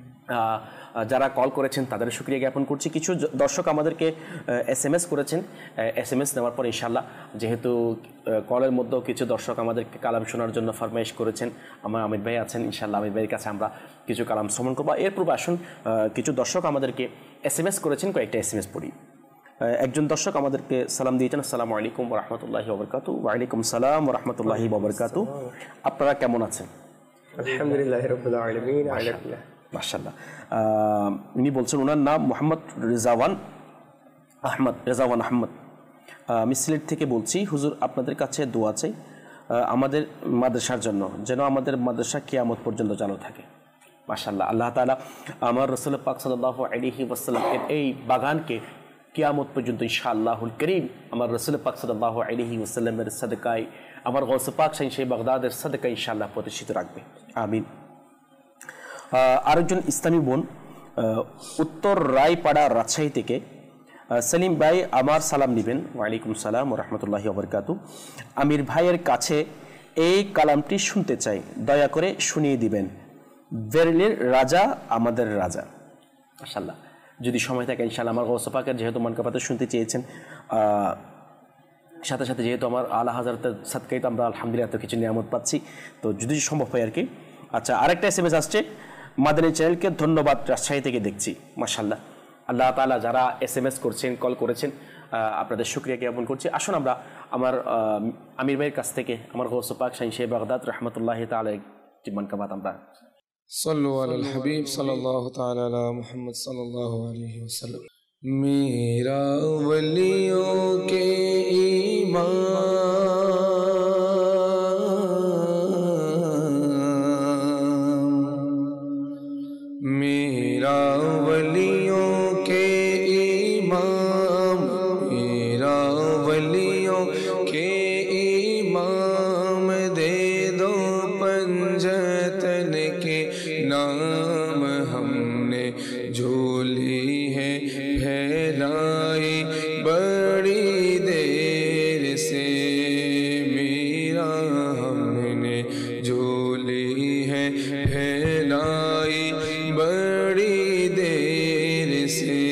যারা কল করেছেন তাদের শুকরিয়া জ্ঞাপন করছি। কিছু দর্শক আমাদেরকে SMS করেছেন, SMS নেওয়ার পর ইনশাআল্লাহ, যেহেতু কলের মধ্যেও কিছু দর্শক আমাদেরকে কালাম শোনার জন্য ফরমাইশ করেছেন, আমার আমির ভাই আছেন, ইনশাআল্লাহ আমির ভাইয়ের কাছে আমরা কিছু কালাম শ্রবণ করবো। এর পূর্বে আসুন, কিছু দর্শক আমাদেরকে SMS করেছেন, কয়েকটা SMS পড়ি। একজন দর্শক আমাদেরকে সালাম দিয়েছেন, আসসালামু আলাইকুম ওয়া রাহমাতুল্লাহি ওয়া বারাকাতুহু। ওয়া আলাইকুম সালাম ওয়া রাহমাতুল্লাহি ওয়া বারাকাতুহু। আপনারা কেমন আছেন? আলহামদুলিল্লাহ রাব্বিল আলামিন। আলহামদুলিল্লাহ, মাশাআল্লাহ। উনি বলছেন ওনার নাম মোহাম্মদ রেজাওয়ান আহমদ। আমি সিলেট থেকে বলছি। হুজুর, আপনাদের কাছে দোয়া চাই আমাদের মাদ্রাসার জন্য, যেন আমাদের মাদ্রাসা কিয়ামত পর্যন্ত চালু থাকে। মাশাআল্লাহ, আল্লাহ তাআলা আমার রাসূল পাক সাল্লাল্লাহু আলাইহি ওয়াসাল্লামের এই বাগানকে কিয়ামত পর্যন্ত ইনশাআল্লাহুল করিম আমার রাসূল পাক সাল্লাল্লাহু আলাইহি ওয়াসাল্লামের সাদকায়, আমার গাউসে পাক শাহ বাগদাদের সাদকায় ইনশাআল্লাহ প্রতিষ্ঠিত রাখবে, আমিন। আরেকজন ইসলামী বোন উত্তর রায়পাড়া, রাজশাহী থেকে, সেলিম ভাই আমার সালাম নেবেন। ওয়ালাইকুম সালাম ওয়া রাহমাতুল্লাহি ওয়া বারাকাতুহু। আমির ভাইয়ের কাছে এই কালামটি শুনতে চাই, দয়া করে শুনিয়ে দিবেন। বেরলির রাজা আমাদের রাজা। মাশাআল্লাহ, যদি সময় থাকে ইনশাআল্লাহ আমার গাউসে পাকের যেহেতু মানকাবাত শুনতে চেয়েছেন, সাথে সাথে যেহেতু আমার আলা হাজারাতের সাদকায় তো আমরা আলহামদুলিল্লাহ এত কিছু নিয়ামত পাচ্ছি, তো যদি সম্ভব হয় আর কি। আচ্ছা, আরেকটা SMS আসছে, মাদানী চ্যানেলকে ধন্যবাদ, রাজশাহী থেকে দেখছি। মাশাআল্লাহ, আল্লাহ তাআলা যারা SMS করছেন, কল করেছেন, আপনাদের শুকরিয়া জ্ঞাপন করছি। আসুন আমরা আমার আমির ভাইয়ের কাছ থেকে আমার গাউসে পাক শাহ বাগদাদ রাহমাতুল্লাহি তাআলা কি মানকাবাত আমরা सल्लु अलल हबीब सल्लल्लाहु ताला अला मुहम्मद सल्लल्लाहु अलैहि वसल्लम। मेरा वलियों के इमाम, मेरा वलियों के इमाम, मेरा वलियों के इमाम, दे दो पंजतन के नाम, हमने झोली है फैलाई बड़ी देर से, मेरा हमने झोली है फैलाई बड़ी देर से,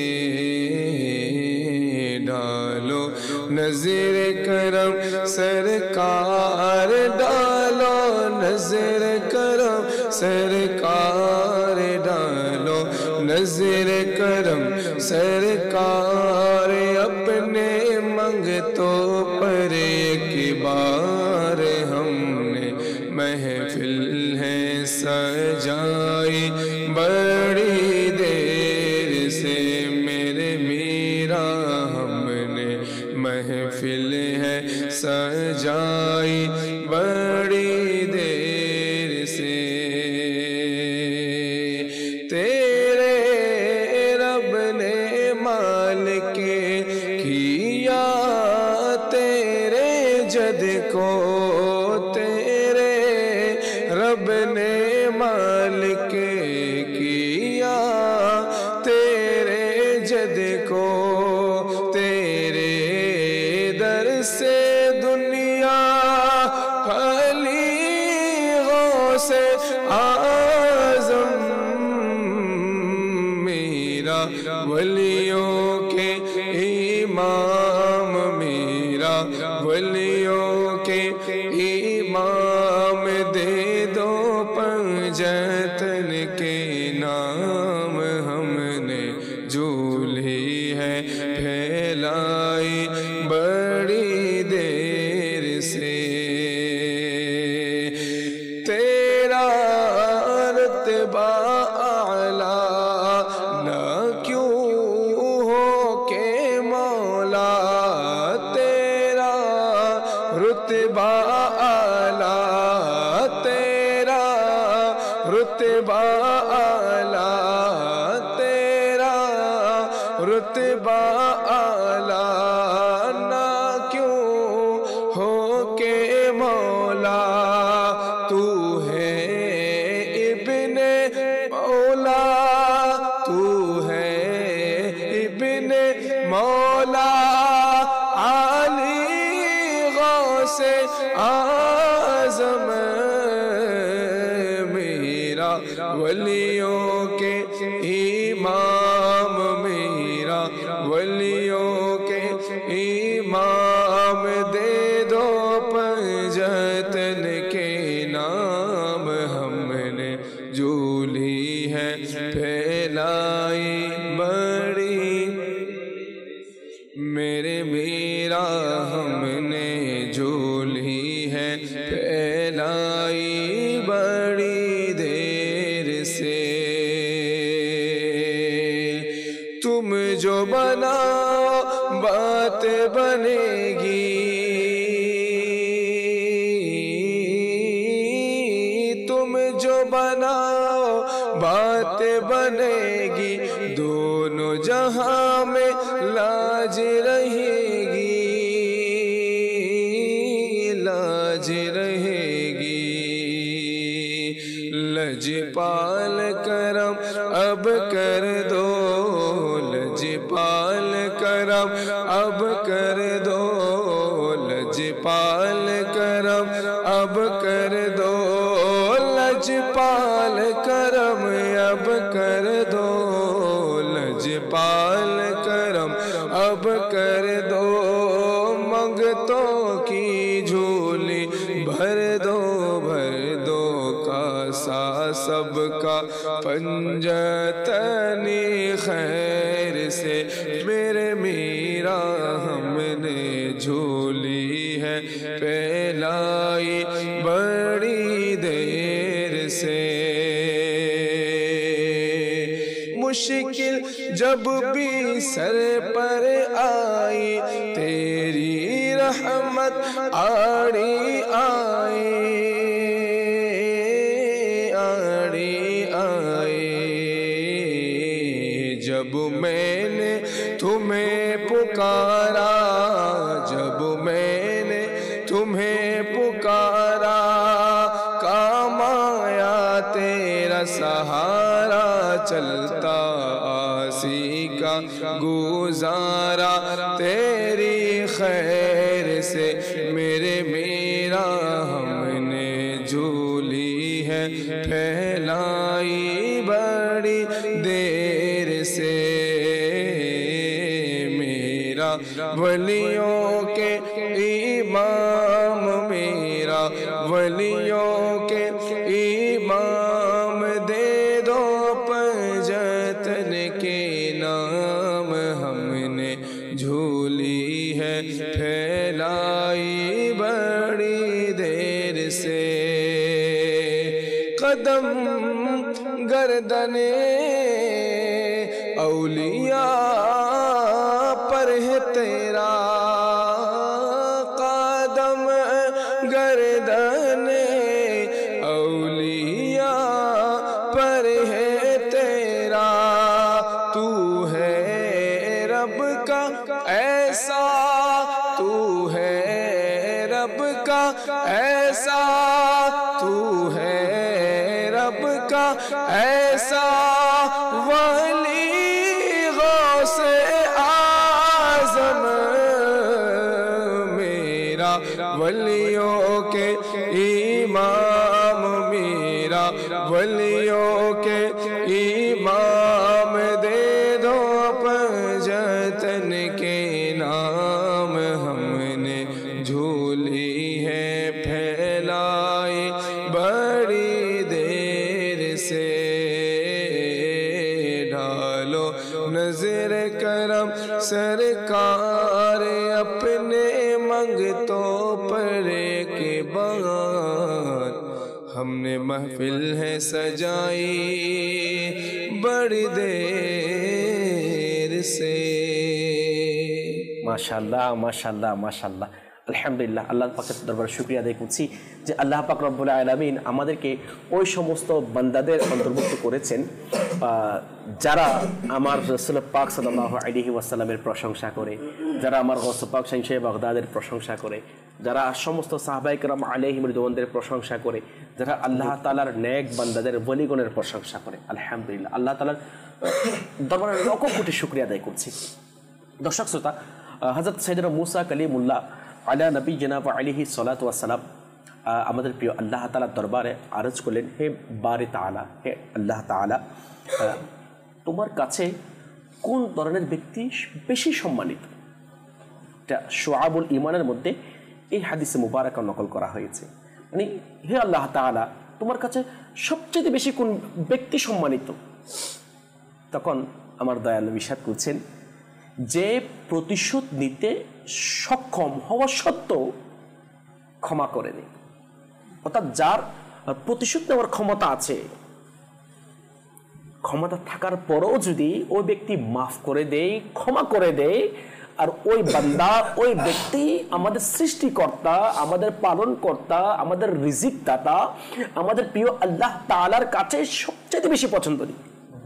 डालो नजर करम सरकार, डालो नजर करम सरकार, डालो नजर करम सरकार, अपने मंगतों पर एक बार हमने महफिल है सजाई बड़ी देर से, मेरे मीरा हमने महफिल है सजाई बड़ी देर से। کو تیرے رب نے مالک کیا، تیرے جد کو تیرے در سے دنیا پھلی غوث اعظم میرا ولیوں کے امام، میرا ولیوں کے امام، دے دو پنجتن کے نام، ہم نے جھولی ہے پھیلائی بڑی دیر سے، تیرا رتبہ اعلیٰ نہ کیوں ہو کہ مولا، تیرا رتبہ اعلیٰ، تیرا رتبہ اعلیٰ، تیرا رتبہ اعلیٰ نہ کیوں ہو کہ مولا، تو ہے ابن مولا، تو ہے ابن مولا، علی غوث اعظم میرا ولیوں کے امام، میرا ولیوں کے امام، دے دو پنجتن کے نام، ہم نے جھولی ہے پھیلائی بڑی، میرے میرا ہم نے جھولی ہے پھیلائی بڑی دیر سے، تم جو بناؤ بات بنے گی، تم جو بناؤ بات بنے گی، دونوں جہاں میں لاج رہے گی، لاج رہے گی، لجپال کرم اب کر دو، لجپال کرم اب کر دو، لجپال کرم اب کر دو، لجپال کرم اب کر دو، لجپال کرم اب کر دو، منگتوں کی جھولی بھر دو، بھر دو کاسا سب کا پنجتنی خیر سے، میرے میرا ہم نے جھولی ہے پھیلائی بڑی دیر سے، مشکل جب بھی سر پر آئی، تیری رحمت آڑی آئی، آڑی آئی، جب میں نے تمہیں پکارا، جب میں نے تمہیں پکارا، کام آیا تیرا سہارا، چلتا آسی کا گزارا، تیری خیر سے میرے میرا ہم نے جھولی ہے پھیلائی بڑی دیر سے، میرا ولیوں کے امام، میرا ولیوں کے امام، دے دو پنجتن کے نام، ہم نے جھولی ہے پھیلائی بڑی دیر سے، قدم گردن اولیاء پر ہے تیرا، قدم گردن اولیاء پر ہے تیرا، تو ہے رب کا ایسا، تو ہے رب का ऐसा, तू है रब का ऐसा वली गौसे आज़म, मेरा वलियों के इमाम, मेरा वलियों के इमाम, दे दो पंजतन के नाम, हमने झूली है फैलाई बड़ी देर से, ढालो नजर करम सरकार अपने मंगतों पर के बार, हमने महफिल है सजाई बड़ी देर से। মাশাআল্লাহ মাশাআল্লাহ মাশাআল্লাহ, আলহামদুলিল্লাহ। আল্লাহ পাকের দরবারে শুকরিয়া আদায় করছি যে আল্লাহ পাক রব্বুল আলামিন আমাদেরকে ওই সমস্ত বান্দাদের অন্তর্ভুক্ত করেছেন যারা আমার রাসূল পাক সাল্লাল্লাহু আলাইহি ওয়াসাল্লামের প্রশংসা করে, যারা আমার গৌস পাক শাহ বাগদাদের প্রশংসা করে, যারা সমস্ত সাহাবায়ে কেরাম আলাইহিম রিদওয়ানদের প্রশংসা করে, যারা আল্লাহ তাআলার নেক বান্দাদের ওলিগণের প্রশংসা করে। আলহামদুলিল্লাহ, আল্লাহ তাআলার দরবারে লক্ষ কোটি শুকরিয়া আদায় করছি। দর্শক শ্রোতা, হযরত সাইয়েদনা মুসা কালিমুল্লাহ আলা নবিয়িনা ওয়া আলাইহি সাল্লাতু ওয়াস সালাম আমাদের প্রিয় আল্লাহ তাআলার দরবারে আরজ করলেন, হে বারি তাআলা, হে আল্লাহ তাআলা, তোমার কাছে কোন ধরনের ব্যক্তি বেশি সম্মানিত? এটা শুআবুল ঈমানের মধ্যে এই হাদিসে মুবারাকা নকল করা হয়েছে। মানে হে আল্লাহ তাআলা, তোমার কাছে সবচেয়ে বেশি কোন ব্যক্তি সম্মানিত? তখন আমার দয়াল নবী ইরশাদ করছেন, যে প্রতিশোধ নিতে সক্ষম হওয়া সত্ত্বেও ক্ষমা করে দেয়, অর্থাৎ যার প্রতিশোধ নেওয়ার ক্ষমতা আছে, ক্ষমতা থাকার পরেও যদি ওই ব্যক্তি মাফ করে দেয়, ক্ষমা করে দেয়, আর ওই বান্দা, ওই ব্যক্তি আমাদের সৃষ্টিকর্তা, আমাদের পালনকর্তা, আমাদের রিজিক দাতা, আমাদের প্রিয় আল্লাহ তাআলার কাছে সবচেয়ে বেশি পছন্দনীয়,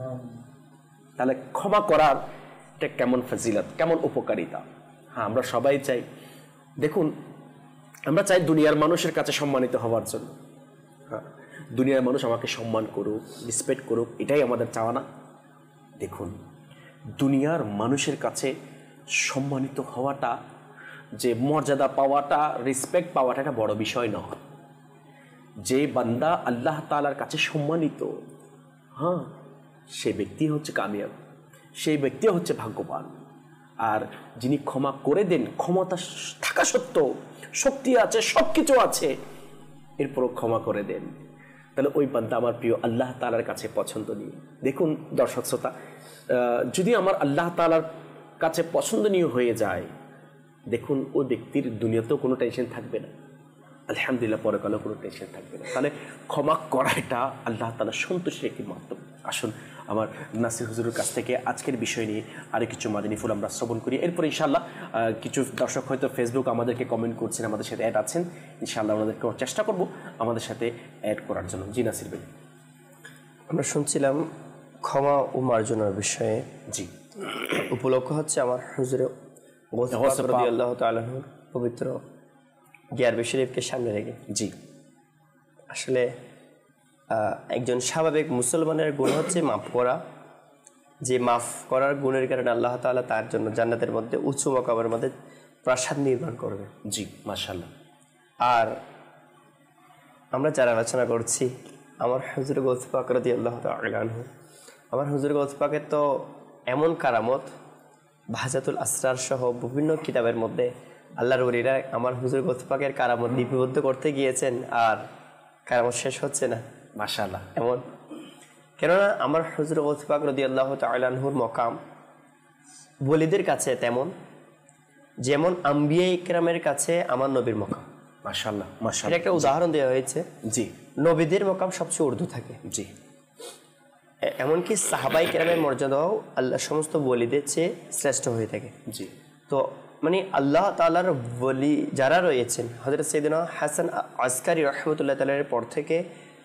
তাহলে ক্ষমা করার এটা কেমন ফজিলত, কেমন উপকারিতা। হ্যাঁ, আমরা সবাই চাই, দেখুন আমরা চাই দুনিয়ার মানুষের কাছে সম্মানিত হওয়ার জন্য। হ্যাঁ, দুনিয়ার মানুষ আমাকে সম্মান করুক, রেসপেক্ট করুক, এটাই আমাদের চাওয়া না। দেখুন, দুনিয়ার মানুষের কাছে সম্মানিত হওয়াটা, যে মর্যাদা পাওয়াটা, রেসপেক্ট পাওয়াটা একটা বড় বিষয় নয়। যে বান্দা আল্লাহ তাআলার কাছে সম্মানিত, হ্যাঁ, সে ব্যক্তি হচ্ছে কামিয়াব, সেই ব্যক্তি হচ্ছে ভাগ্যবান। আর যিনি ক্ষমা করে দেন, ক্ষমতা থাকা সত্ত্বেও, শক্তি আছে, সব কিছু আছে, এরপরও ক্ষমা করে দেন, তাহলে ওই বান্দা আমার প্রিয় আল্লাহ তাআলার কাছে পছন্দনীয়। দেখুন দর্শক শ্রোতা, যদি আমার আল্লাহ তাআলার কাছে পছন্দনীয় হয়ে যায়, দেখুন ওই ব্যক্তির দুনিয়াতেও কোনো টেনশন থাকবে না, আলহামদুলিল্লাহ পরকালেও কোনো টেনশন থাকবে না। তাহলে ক্ষমা করাটা আল্লাহ তাআলার সন্তুষ্টির একটি মাধ্যম। আসুন আমার নাসির হুজুরের কাছ থেকে আজকের বিষয় নিয়ে আরও কিছু মাদিনী ফুল আমরা শ্রবণ করি। এরপর ইনশাআল্লাহ কিছু দর্শক হয়তো ফেসবুক আমাদেরকে কমেন্ট করছেন, আমাদের সাথে অ্যাড আছেন, ইনশাআল্লাহ ওনাদেরকে চেষ্টা করব আমাদের সাথে অ্যাড করার জন্য। জি নাসির ভাই, আমরা শুনছিলাম ক্ষমা ও মার্জনার বিষয়ে। জি, উপলক্ষ হচ্ছে আমার হুজুরে রাদিয়াল্লাহু তাআলা আনহুর পবিত্র গিয়ারবে শরীফকে সামনে রেখে। জি, আসলে একজন স্বাভাবিক মুসলমানের গুণ হচ্ছে মাফ করা। যে মাফ করার গুণের কারণে আল্লাহ তাআলা তার জন্য জান্নাতের মধ্যে উঁচু মাকামের মধ্যে প্রাসাদ নির্মাণ করবে। জি, মাশাআল্লাহ। আর আমরা যারা আলোচনা করছি, আমার হুজুর গৌস পাক রাদিয়াল্লাহু তাআলা আনহু, আমার হুজুর গৌস পাকের তো এমন কারামত, ভাজাতুল আসরার সহ বিভিন্ন কিতাবের মধ্যে আল্লাহর ওলিরা আমার হুজুর গৌস পাকের কারামত লিপিবদ্ধ করতে গিয়েছেন, আর কারামত শেষ হচ্ছে না। মাশাআল্লাহ। এমন, কেননা আমার হুজুর গৌস পাক রাদিয়াল্লাহু তাআলা আনহুর মকাম ওলিদের কাছে তেমন, যেমন আম্বিয়া ইকরামের কাছে আমার নবীর মকাম। মাশাআল্লাহ মাশাআল্লাহ। এটা একটা উদাহরণ দেওয়া হয়েছে। জি, নবীদের মকাম সবচেয়ে উর্দু থাকে। জি, এমনকি সাহাবাই কেরামের মর্যাদাও আল্লাহ সমস্ত ওলিদের চেয়ে শ্রেষ্ঠ হয়ে থাকে। জি, তো মানে আল্লাহ তাআলার ওলি যারা রয়েছেন, হযরত সাইয়েদনা হাসান আসকারী রাহমাতুল্লাহ তাআলার পর থেকে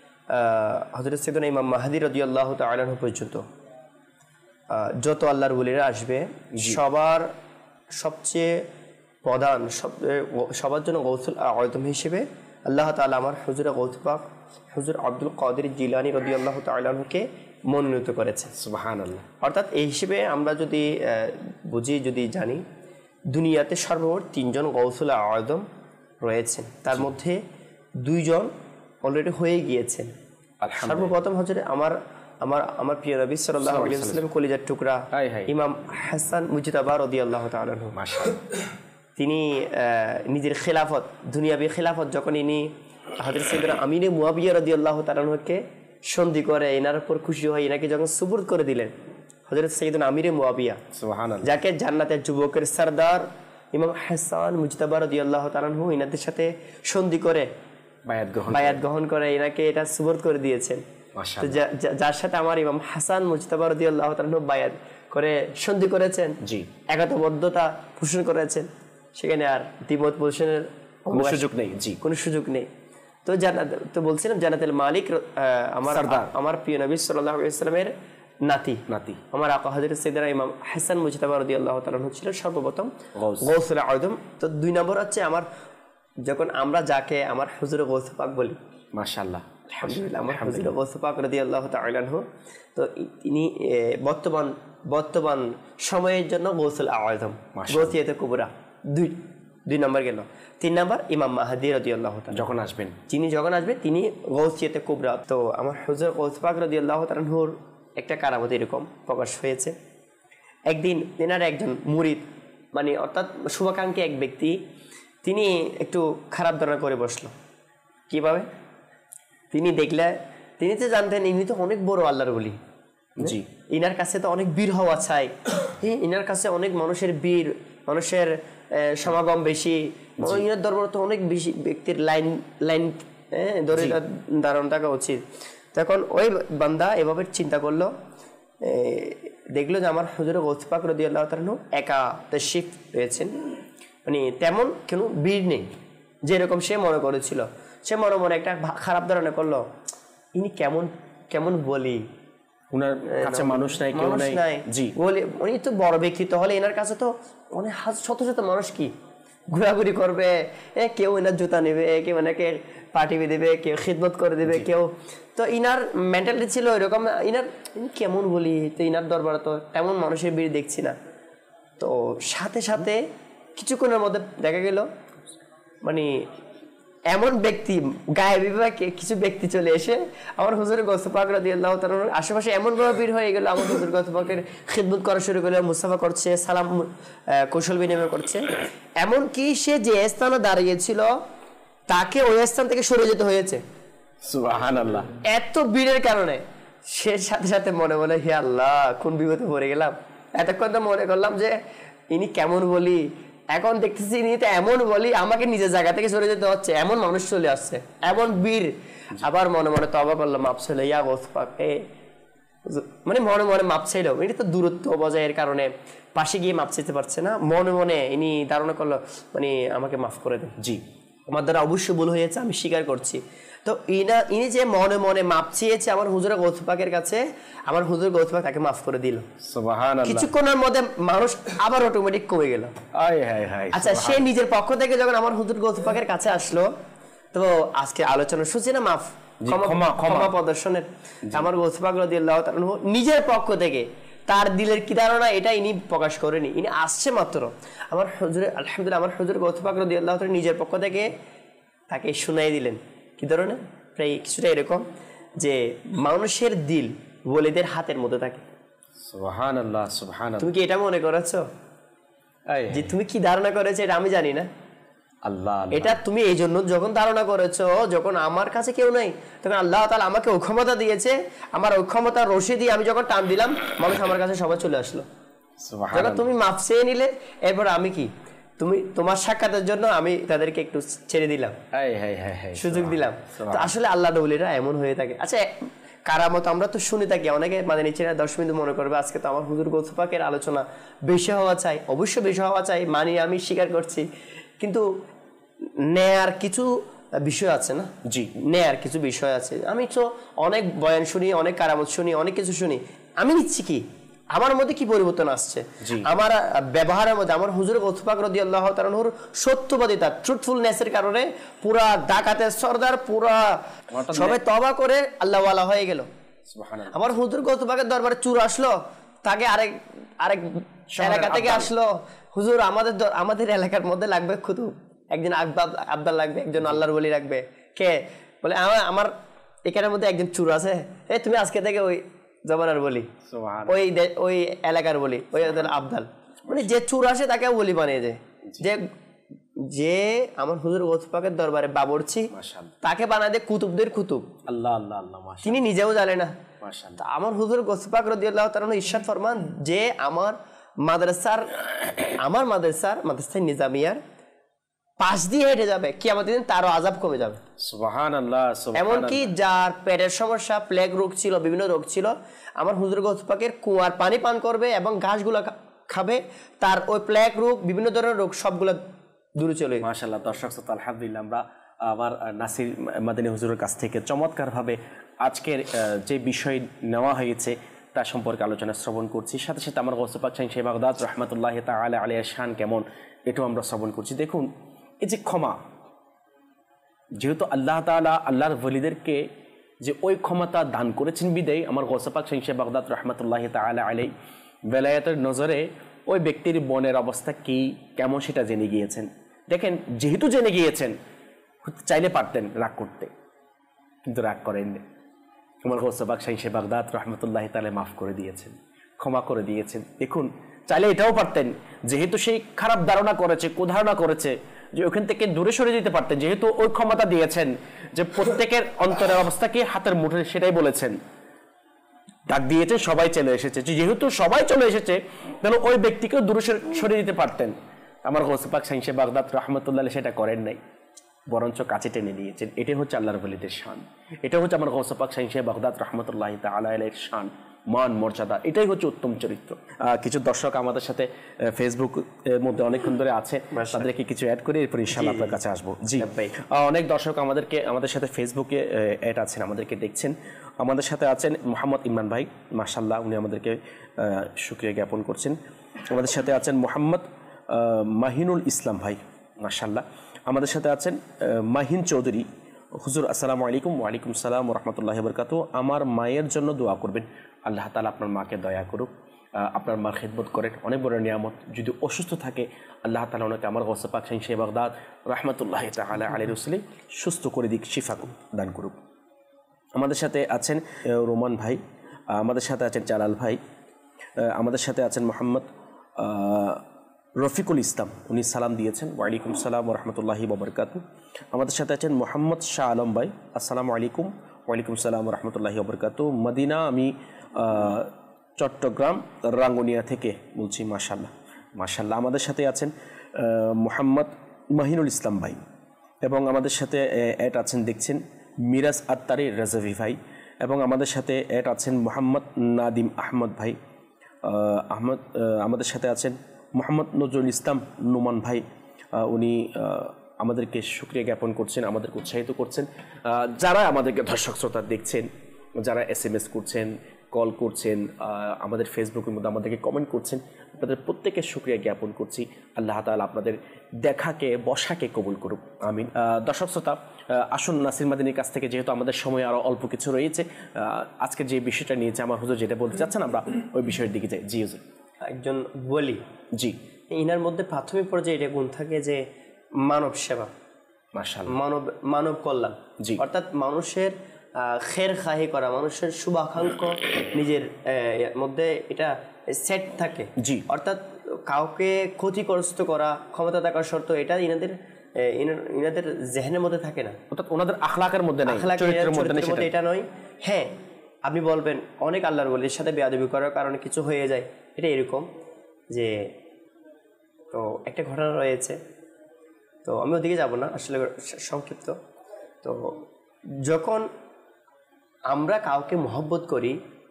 হযরত সাইয়েদনা ইমাম মাহদী রাদিয়াল্লাহু তাআলা আনহু পর্যন্ত যত আল্লাহর ওলিরা আসবে, সবার সবচেয়ে প্রধান সবার জন্য গৌসুল আযম হিসেবে আল্লাহ তাআলা আমার হুজুর গৌস পাক হুজুর আব্দুল কাদের জিলানী রাদিয়াল্লাহু তাআলা আনহুকে মনোনীত করেছে। সুবহানাল্লাহ। অর্থাৎ এই হিসেবে আমরা যদি বুঝি, যদি জানি, দুনিয়াতে সর্বমোট 3 জন গৌসুল আযম রয়েছেন, তার মধ্যে 2 জন অলরেডি হয়ে গিয়েছেন। সর্বপ্রথম হজরত আমার প্রিয় নবী সাল্লাল্লাহু আলাইহি ওয়াসাল্লাম কলিজার টুকরা ইমাম হাসান মুজতাবা রাদিয়াল্লাহু তাআলা আনহু, মাশাআল্লাহ, তিনি নিজের খেলাফত, দুনিয়াবী খেলাফত যখন ইনি হযরত সাইয়েদনা আমিরে মুয়াবিয়া রাদিয়াল্লাহু তাআলা আনহুকে সন্ধি করে এনার উপর খুশি হয়ে এনাকে যখন সুবুর্দ করে দিলেন, হযরত সাইয়েদনা আমিরে মুয়াবিয়া, সুবহানাল্লাহ, যাকে জান্নাতের যুবকের সরদার ইমাম হাসান মুজতাবা রাদিয়াল্লাহু তাআলা আনহু এনাদের সাথে সন্ধি করে বায়াত গ্রহণ করে এনাকে এটা সুবুর্দ করে দিয়েছেন। যার সাথে আমার ইমাম হাসান মুজতাবা রাদিয়াল্লাহু তাআলা আনহু বায়াত করে সন্ধি করেছেন, জি, একতাবদ্ধতা পোষণ করেছেন, সেখানে আর দ্বিমত পোষণের কোনো সুযোগ নেই, জি, কোনো সুযোগ নেই। তো বলছিলাম জান্নাতুল মালিক আমার প্রিয় নবী সাল্লাল্লাহু আলাইহি ওয়াসাল্লামের নাতি আমার আকা হযরত সাইয়েদনা ইমাম হাসান মুজতাবা রাদিয়াল্লাহু তাআলা আনহু ছিল সর্বপ্রথম গৌসুল আযম। তো 2 নম্বর হচ্ছে আমার, যখন আমরা যাকে আমার হুজুর গৌস পাক বলি, মাশাআল্লাহ, আলহামদুলিল্লাহ, আমার হুজুর গৌস পাক রাদিয়াল্লাহু তাআলা আনহু, তো তিনি বর্তমান সময়ের জন্য গৌসুল আযম, গৌসিয়াতে কুবরা, 2 নম্বর গেল। 3 নম্বর ইমাম মাহদী রাদিয়াল্লাহু তাআলা যখন আসবেন, তিনি গৌসিয়াতে কুবরা। তো আমার হুজুর গৌস পাক রাদিয়াল্লাহু তাআলা আনহুর একটা কারামত এরকম প্রকাশ হয়েছে। একদিন তেনার একজন মুরিদ, মানে অর্থাৎ শুভাকাঙ্ক্ষী এক ব্যক্তি, তিনি একটু খারাপ ধারণা করে বসলো। কিভাবে? তিনি তো জানতেন ইনি তো অনেক বড় আল্লাহর ওলি, জি, ইনার কাছে তো অনেক বীর হওয়া চাই, ইনার কাছে অনেক মানুষের সমাগম বেশি, ইনার দরবার তো অনেক বেশি ব্যক্তির লাইন ধরে ধারণ থাকা উচিত। তখন ওই বান্দা এভাবে চিন্তা করলো, দেখলো যে আমার হুজুর গৌস পাক রাদিয়াল্লাহু তাআলা আনহু একা তাশরিফ পেয়েছেন, মানে তেমন কোনো বীর নেই যেরকম সে মনে করেছিল। সে মনে একটা খারাপ ধারণা করলো, ইনি কেমন বলি, উনার কাছে মানুষ নাই, জি, বলে উনি তো বড় ব্যক্তিত্ব হলে এনার কাছে তো অনেক শত শত মানুষ কি ঘোরাঘুরি করবে, কেউ এনার জুতা নেবে, কেউ এনাকে পার্টি দেবে, কেউ খিদমত করে দেবে, কেউ, তো ইনার মেন্টালিটি ছিল এরকম, ইনি কেমন বলি, তো ইনার দরবারে তো তেমন মানুষের ভিড় দেখছি না। তো সাথে কিছুক্ষণের মধ্যে দেখা গেল, মানে এমন ব্যক্তি গায়েবী কিছু ব্যক্তি চলে এসে আমার হুজুর গৌস পাক রাদিয়াল্লাহু তাআলা আশেপাশে এমন ভাবে ভিড় হয়ে গেল, আমার হুজুর গৌস পাকের খিদমত করা শুরু করলো, মুসাফা করছে, সালাম কৌশল বিনিময় করছে। এমন কি সে যে স্থানে দাঁড়িয়েছিল তাকে ওই স্থান থেকে সরে যেতে হয়েছে, সুবহানাল্লাহ, এত ভিড়ের কারণে। সে সাথে মনে হে আল্লাহ, কোন বিপদে পড়ে গেলাম। এতক্ষণ তো মনে করলাম যে ইনি কেমন বলি, এখন দেখতেছি ইনি তো এমন বলি, আমাকে নিজের জায়গা থেকে সরে যেতে হচ্ছে, এমন মানুষ চলে আসছে, এমন বীর। আবার মনে তওবা করলো, মাপ চাইলো, ইয়া গৌস পাক, মানে মনে মাপ চাইলো। এটা তো দূরত্ব বজায়ের কারণে পাশে গিয়ে মাপ চাইতে পারছে না, মনে ইনি ধারণা করলো, মানে আমাকে মাফ করে দেন, জি, আমার দ্বারা অবশ্যই ভুল হয়েছে, আমি স্বীকার করছি। তো ইনি যে মনে মাপ চেয়েছে আমার হুজুর গৌস পাকের কাছে, আমার হুজুর গৌস পাক তাকে মাফ করে দিল, সুবহানাল্লাহ। কিছুক্ষণের মধ্যে মানুষ আবার অটোমেটিক কমে গেল। আচ্ছা, সে নিজের পক্ষ থেকে যখন আমার হুজুর গৌস পাকের কাছে আসলো, তো আজকে আলোচনা শুনছি না মাফ ক্ষমা প্রদর্শনের, আমার গৌস পাক রাদিয়াল্লাহু তাআলা নিজের পক্ষ থেকে তার দিলের কি ধারণা এটা ইনি প্রকাশ করেনি, ইনি আসছে মাত্র আমার হুজুর, আলহামদুলিল্লাহ, আমার হুজুর গৌস পাক রাদিয়াল্লাহু তাআলা নিজের পক্ষ থেকে তাকে শুনাই দিলেন। কি ধরনের? প্রায় কিছুটা এরকম যে মানুষের দিল ওলিদের হাতের মধ্যে থাকে, সুবহানাল্লাহ, সুবহানাল্লাহ। তুমি কি এটা মনে করেছো যে তুমি কি ধারণা করেছো এটা আমি জানি না, আল্লাহ, এটা তুমি এই জন্য যখন ধারণা করেছো, যখন আমার কাছে কেউ নাই, তখন আল্লাহ তাআলা আমাকে ওই ক্ষমতা দিয়েছে, আমার ওই ক্ষমতা রশি দিয়ে আমি যখন টান দিলাম, মানুষ আমার কাছে সবাই চলে আসলো, সুবহানাল্লাহ। তুমি মাফ চেয়ে নিলে, এরপর আমি কি, তোমার সাক্ষাতের জন্য আমি তাদেরকে একটু ছেড়ে দিলাম, সুযোগ দিলাম। তো আসলে আল্লাহ ওলিরা এমন হয়ে থাকে। আচ্ছা, কারামত আমরা তো শুনে থাকি, অনেকে মাদানী চ্যানেল 10 মিনিট মনে করবে আজকে তো আমার হুজুর গৌস পাকের আলোচনা বেশি হওয়া চাই, অবশ্যই বেশি হওয়া চাই, মানি, আমি স্বীকার করছি, কিন্তু নেয়ার কিছু বিষয় আছে না, জি, নেয়ার কিছু বিষয় আছে। আমি তো অনেক বয়ান শুনি, অনেক কারামত শুনি, অনেক কিছু শুনি, আমি নিচ্ছি কি আমার মধ্যে কি পরিবর্তন আসছে, আমার ব্যবহারের মধ্যে। আমার হুজুর গৌস পাক রাদিয়াল্লাহু তাআলা আনহুর সত্যবাদিতা, ট্রুথফুলনেসের কারণে পুরা ডাকাতের সর্দার, পুরা সবাই তওবা করে আল্লাহ ওয়ালা হয়ে গেল। সুবহানাল্লাহ। আমার হুজুর গৌস পাকের দরবারে চোর আসলো, তাকে আরেক এলাকা থেকে আসলো, হুজুর আমাদের এলাকার মধ্যে লাগবে কুতুব, একজন আব্দাল লাগবে, একজন আল্লাহর ওলি লাগবে। কে বলে আমার এখানের মধ্যে একজন চোর আছে, তুমি আজকে থেকে ওই জমানার বলি, ওই এলাকার বলি, ওই আব্দাল, মানে যে চোর আসে তাকে বলি বানিয়ে যায়। যে আমার হুজুর গৌস পাকের দরবারে বাবরচি, তাকে বানায় দেয় কুতুবদের কুতুব। আল্লাহ আল্লাহ আল্লাহ, তিনি নিজেও জানে না। আমার হুজুর গৌস পাক রাদিয়াল্লাহু তাআলা ইরশাদ ফরমান যে আমার মাদ্রাসায় নিজামিয়ার পাশ দিয়ে হেঁটে যাবে, কিয়ামতের দিন তারও আযাব কমে যাবে। সুবহানাল্লাহ। এমনকি যার পেটের সমস্যা, প্লেগ রোগ ছিল, বিভিন্ন রোগ ছিল, আমার হুজুর গৌস পাকের কুয়ার পানি পান করবে এবং ঘাসগুলো খাবে, তার ওই প্লেগ রোগ, বিভিন্ন ধরনের রোগ সবগুলো দূরে চলে। মাশাআল্লাহ। দর্শক শ্রোতা, আলহামদুলিল্লাহ আমরা আমার নাসির মাদানী হুজুরের কাছ থেকে চমৎকারভাবে আজকের যে বিষয় নেওয়া হয়েছে তার সম্পর্কে আলোচনা শ্রবণ করছি। সাথে সাথে আমার গৌস পাক শাইখ বাগদাদ রাহমাতুল্লাহি তাআলা আলাইহির শান কেমন, এটাও আমরা শ্রবণ করছি। দেখুন, এই যে ক্ষমা, যেহেতু আল্লাহ তাআলা আল্লাহর ওলিদেরকে যে ওই ক্ষমতা দান করেছেন বিদায় আমার গৌস পাক শাইখ বাগদাদ রাহমাতুল্লাহি তাআলা আলাইহি বেলায়েতের নজরে ওই ব্যক্তির বনের অবস্থা কি কেমন সেটা জেনে গিয়েছেন। দেখেন, যেহেতু জেনে গিয়েছেন, চাইলে পারতেন রাগ করতে, কিন্তু রাগ করেননি। আমার গৌস পাক শাইখ বাগদাদ রাহমাতুল্লাহি তাআলা মাফ করে দিয়েছেন, ক্ষমা করে দিয়েছেন। দেখুন, চাইলে এটাও পারতেন, যেহেতু সেই খারাপ ধারণা করেছে, কুধারণা করেছে, যে ওখান থেকে দূরে সরে যেতে পারতেন। যেহেতু ওই ক্ষমতা দিয়েছেন যে প্রত্যেকের অন্তরের অবস্থাকে হাতের মুঠোয়, সেটাই বলেছেন, ডাক দিয়েছে, সবাই চলে এসেছে। যেহেতু সবাই চলে এসেছে, তাহলে ওই ব্যক্তিকেও দূরে সরে দিতে পারতেন। আমার গৌস পাক শাইখ বাগদাদ রাহমাতুল্লাহ সেটা করেন নাই, বরঞ্চ কাছে টেনে নিয়েছেন। এটাই হচ্ছে আল্লাহর ওলিদের শান, এটা হচ্ছে আমার গৌস পাক শাইখ বাগদাদ রাহমাতুল্লাহি তাআলা আলাইহির শান, মান, মর্যাদা। এটাই হচ্ছে উত্তম চরিত্র। কিছু দর্শক আমাদের সাথে ফেসবুক এর মধ্যে অনেকক্ষণ ধরে আছে, তাদেরকে কিছু অ্যাড করে এরপর ইনশাআল্লাহ আপনার কাছে আসবো। জি ভাই, অনেক দর্শক আমাদের সাথে ফেসবুকে অ্যাড আছেন, আমাদেরকে দেখছেন। আমাদের সাথে আছেন মোহাম্মদ ইমরান ভাই, মাশাআল্লাহ, উনি আমাদেরকে শুকরিয়া জ্ঞাপন করছেন। আমাদের সাথে আছেন মোহাম্মদ মাহিনুল ইসলাম ভাই, মাশাআল্লাহ। আমাদের সাথে আছেন মাহিন চৌধুরী। হুজুর আসসালামু আলাইকুম। ওয়ালাইকুম সালাম ওয়া রাহমাতুল্লাহি ওয়া বারাকাতুহু। আমার মায়ের জন্য দোয়া করবেন, আল্লাহ তাআলা আপনার মাকে দয়া করুক, আপনার মার খেদমত করেন, অনেক বড় নিয়ামত। যদি অসুস্থ থাকে, আল্লাহ তাআলা ওনাকে আমার গৌস পাক শাইখ বাগদাদ রাহমাতুল্লাহি তাআলা আলাইহির রাসূলি সুস্থ করে দিক, শিফা দান করুক। আমাদের সাথে আছেন রোমান ভাই, আমাদের সাথে আছেন জালাল ভাই, আমাদের সাথে আছেন মোহাম্মদ রফিকুল ইসলাম, উনি সালাম দিয়েছেন, ওয়ালাইকুম সালাম ওয়া রাহমাতুল্লাহি ওয়া বারাকাতুহু। আমাদের সাথে আছেন মোহাম্মদ শাহ আলম ভাই, আসসালামু আলাইকুম। ওয়ালাইকুম সালাম ওয়া রাহমাতুল্লাহি ওয়া বারাকাতুহু। মদিনা, আমি চট্টগ্রাম রাঙ্গুনিয়া থেকে বলছি। মাশাআল্লাহ মাশাআল্লাহ। আমাদের সাথে আছেন মোহাম্মদ মাহিনুল ইসলাম ভাই, এবং আমাদের সাথে অ্যাড আছেন, দেখছেন, মিরাজ আত্তারি রাজাভি ভাই, এবং আমাদের সাথে অ্যাড আছেন মোহাম্মদ নাদিম আহমদ ভাই আমাদের সাথে আছেন মোহাম্মদ নজরুল ইসলাম নোমান ভাই, উনি আমাদেরকে শুকরিয়া জ্ঞাপন করছেন, আমাদেরকে উৎসাহিত করছেন। যারা আমাদেরকে দর্শক শ্রোতা দেখছেন, যারা SMS করছেন, কল করছেন, আমাদের ফেসবুকের মধ্যে আমাদেরকে কমেন্ট করছেন, আপনাদের প্রত্যেকের শুকরিয়া জ্ঞাপন করছি। আল্লাহ তাআলা আপনাদের দেখাকে, বসাকে কবুল করুক, আমিন। দর্শক শ্রোতা, আসুন নাসির মাদানীর কাছ থেকে, যেহেতু আমাদের সময় আরও অল্প কিছু রয়েছে, আজকের যে বিষয়টা নিয়েছে আমার হুজুর যেটা বলতে চাচ্ছেন, আমরা ওই বিষয়ের দিকে যাই। জি হুজুর। একজন বলি, জি, ইনার মধ্যে প্রাথমিক পর্যায়ে এটা গুণ থাকে যে মানব সেবা, মাশাআল্লাহ, মানব কল্যাণ। জি, অর্থাৎ মানুষের খের খাহি করা, মানুষের শুভাকাঙ্ক্ষ নিজের মধ্যে এটা সেট থাকে। জি, অর্থাৎ কাউকে ক্ষতিগ্রস্ত করা ক্ষমতা থাকার শর্ত, এটা ইনাদের জেহনের মধ্যে থাকে না, অর্থাৎ ওনাদের আখলাকের মধ্যে নাই, চরিত্রের মধ্যে এটা নয়। হ্যাঁ, আপনি বলবেন অনেক আল্লাহর ওলির সাথে বেয়াদবি করার কারণে কিছু হয়ে যায়, এটা এরকম যে, তো একটা ঘটনা রয়েছে, তো আমি ওদিকে যাব না, আসলে সংক্ষিপ্ত। তো যখন আমরা কাউকে মহব্বত করি,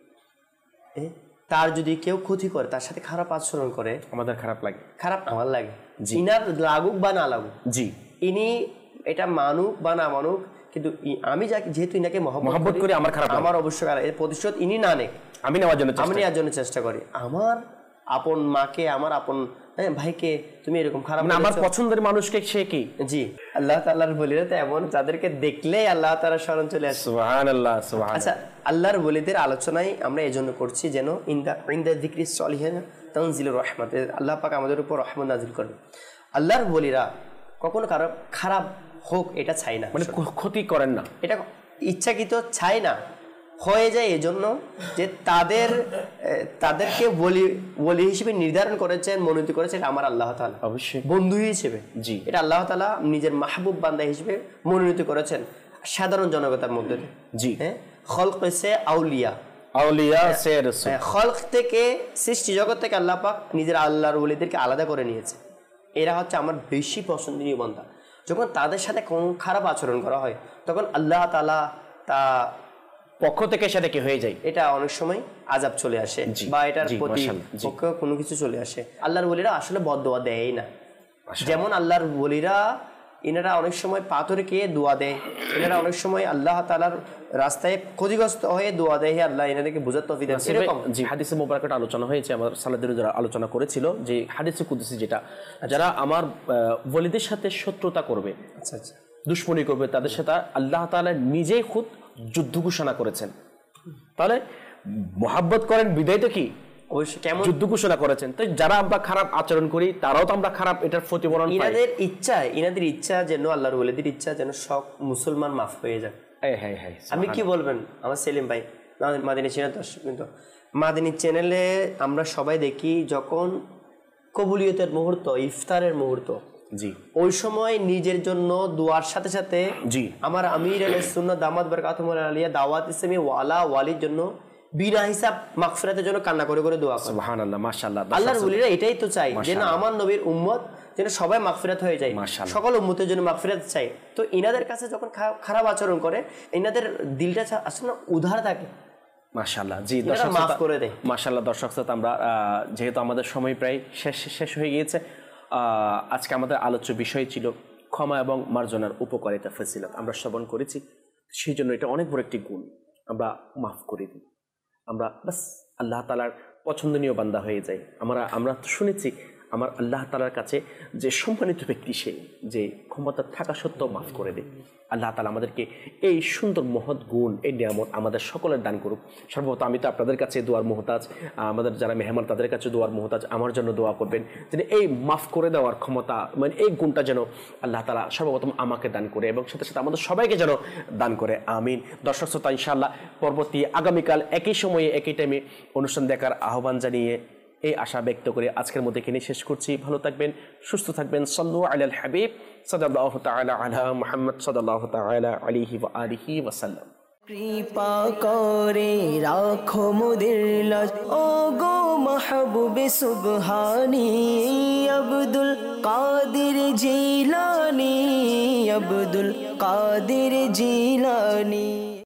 তার যদি কেউ ক্ষতি করে, তার সাথে খারাপ আচরণ করে, আমাদের খারাপ লাগে, খারাপ আমার লাগে। ইনার লাগুক বা না লাগুক, জি, ইনি এটা মানুক বা না মানুক, কিন্তু আমি যেহেতু ইনাকে মহব্বত করি, আমার খারাপ আমার অবশ্যই এর প্রতিশোধ ইনি না নেক, আমি নেওয়ার জন্য চেষ্টা করি। আমার আপন মাকে, আমার আপন ভাইকে তুমি এরকম খারাপ, আমার পছন্দের মানুষকে সে কি, জি আল্লাহ তাআলার ওলিরা তো এমন, যাদেরকে দেখলেই আল্লাহ তাআলার স্মরণ চলে আসে। সুবহানাল্লাহ, সুবহানাল্লাহ। আচ্ছা, আল্লাহর ওলিদের আলোচনায় আমরা এজন্য করছি যেন ইনদা যিকরিস সলিহিন তানজিলুর রাহমাত, আল্লাহ পাক আমাদের উপর রহমত নাজিল করেন। আল্লাহর ওলিরা কখনো কারো খারাপ হোক এটা চাই না, মানে ক্ষতি করেন না, এটা ইচ্ছাকৃত চাই না, হয়ে যায় এজন্য যে তাদেরকে ওলি হিসেবে নির্ধারণ করেছেন, মনোনীত করেছেন আমার আল্লাহ তাআলা, অবশ্যই বন্ধু হিসেবে। জি, এটা আল্লাহ তাআলা নিজের মাহবুব বান্দা হিসেবে মনোনীত করেছেন সাধারণ জনগণের মধ্যে। জি, খলক সে আউলিয়া, আউলিয়া সে রাসূল, খলক থেকে, সৃষ্টি জগৎ থেকে আল্লাহ পাক নিজের আল্লাহর ওলিদেরকে আলাদা করে নিয়েছে। এরা হচ্ছে আমার বেশি পছন্দনীয় বান্দা। যখন তাদের সাথে কোনো খারাপ আচরণ করা হয় তখন আল্লাহ তাআলা তা পক্ষ থেকে সেটা কি হয়ে যায়, এটা অনেক সময় আযাব চলে আসে বা এটার প্রতি পক্ষে কোনো কিছু চলে আসে। আল্লাহর ওলিরা আসলে বদদোয়া দেয় না। যেমন আল্লাহর ওলিরা এনারা অনেক সময় পাথরকে দোয়া দেয়, এনারা অনেক সময় আল্লাহ তাআলার রাস্তায় ক্ষতিগ্রস্ত হয়ে দোয়া দেয়, আল্লাহ এনাদেরকে বুঝার তৌফিক দেন। এরকম জি হাদিসে মোবারকাত আলোচনা হয়েছে, আমার সালাদের যারা আলোচনা করেছিল যে হাদিসে কুদসি যেটা, যারা আমার ওলিদের সাথে শত্রুতা করবে, আচ্ছা আচ্ছা, দুশমনি করবে, তাদের সাথে আল্লাহ তাআলা নিজেই খুদ যুদ্ধ ঘোষণা করেছেন। তাহলে মহাব্বত করেন বিদায় তো কি অবশ্যই কেমন যুদ্ধ ঘোষণা করেছেন। তো যারা আমরা খারাপ আচরণ করি তারাও তো আমরা খারাপ, এটার প্রতিফলন পাই। ইনাদের ইচ্ছা যেন আল্লাহর ওলিদের ইচ্ছা যেন সব মুসলমান মাফ হয়ে যায়। আমি কি বলবেন আমার সেলিম ভাই, মাদিনী চ্যানেল দর্শক, কিন্তু মাদিনী চ্যানেলে আমরা সবাই দেখি যখন কবুলিয়তের মুহূর্ত, ইফতারের মুহূর্ত, জি ওই সময় নিজের জন্য দোয়ার সাথে সাথে জি আমার আমির আলাইহিস সুন্নাহ দামাত বারাকাতুহুল আলিয়া দাওয়াত ইসলামী ওয়ালা ওয়ালির জন্য বিনা হিসাব মাগফিরাতের জন্য কান্না করে করে দোয়া করে। সুবহানাল্লাহ, মাশাআল্লাহ। আল্লাহর ওলিরা এটাই তো চাই যেন আমার নবীর উম্মত যেন সবাই মাগফিরাত হয়ে যায়, সকল উম্মতের জন্য মাগফিরাত চাই। তো ইনাদের কাছে যখন খারাপ আচরণ করে ইনাদের দিলটা আসলে উদার থাকে। মাশাআল্লাহ, জি দর্শক মাফ করে দেয়। মাশাআল্লাহ দর্শক শ্রোতা, আমরা যেহেতু আমাদের সময় প্রায় শেষ হয়ে গিয়েছে, আজকে আমাদের আলোচ্য বিষয় ছিল ক্ষমা এবং মার্জনার উপকারিতা, ফজিলত। আমরা শ্রবণ করেছি, সেই জন্য এটা অনেক বড় একটি গুণ। আমরা মাফ করে দিই, আমরা বাস আল্লাহ তাআলার পছন্দনীয় বান্দা হয়ে যাই। আমরা তো শুনেছি আমার আল্লাহ তাআলার কাছে যে সম্মানিত ব্যক্তি সে, যে ক্ষমতা থাকা সত্ত্বেও মাফ করে দেয়। আল্লাহ তাআলা আমাদেরকে এই সুন্দর মহৎ গুণ, এই নিয়ামত আমাদের সকলের দান করুক। সর্বপ্রথম আমি তো আপনাদের কাছে দোয়ার মুহতাজ, আমাদের যারা মেহমান তাদের কাছে দোয়ার মুহতাজ, আমার জন্য দোয়া করবেন যেন এই মাফ করে দেওয়ার ক্ষমতা, মানে এই গুণটা যেন আল্লাহ তাআলা সর্বপ্রথম আমাকে দান করে এবং সাথে সাথে আমাদের সবাইকে যেন দান করে, আমিন। দর্শক শ্রোতা, ইনশাআল্লাহ পরবর্তী আগামীকাল একই সময়ে একই টাইমে অনুষ্ঠান দেখার আহ্বান জানিয়ে এই আশা ব্যক্ত করে আজকের মধ্যে এখানে শেষ করছি। ভালো থাকবেন, সুস্থ থাকবেন। সাল্লু আলাল হাবিব সাল্লাল্লাহু তাআলা আলা মুহাম্মদ সাল্লাল্লাহু তাআলা আলাইহি ওয়া আলিহি ওয়া সাল্লাম। কৃপা করে রাখো মুদের লাজ, ও গো মাহবুবে সুবহানি, আব্দুল কাদের জিলানী, আব্দুল কাদের জিলানী।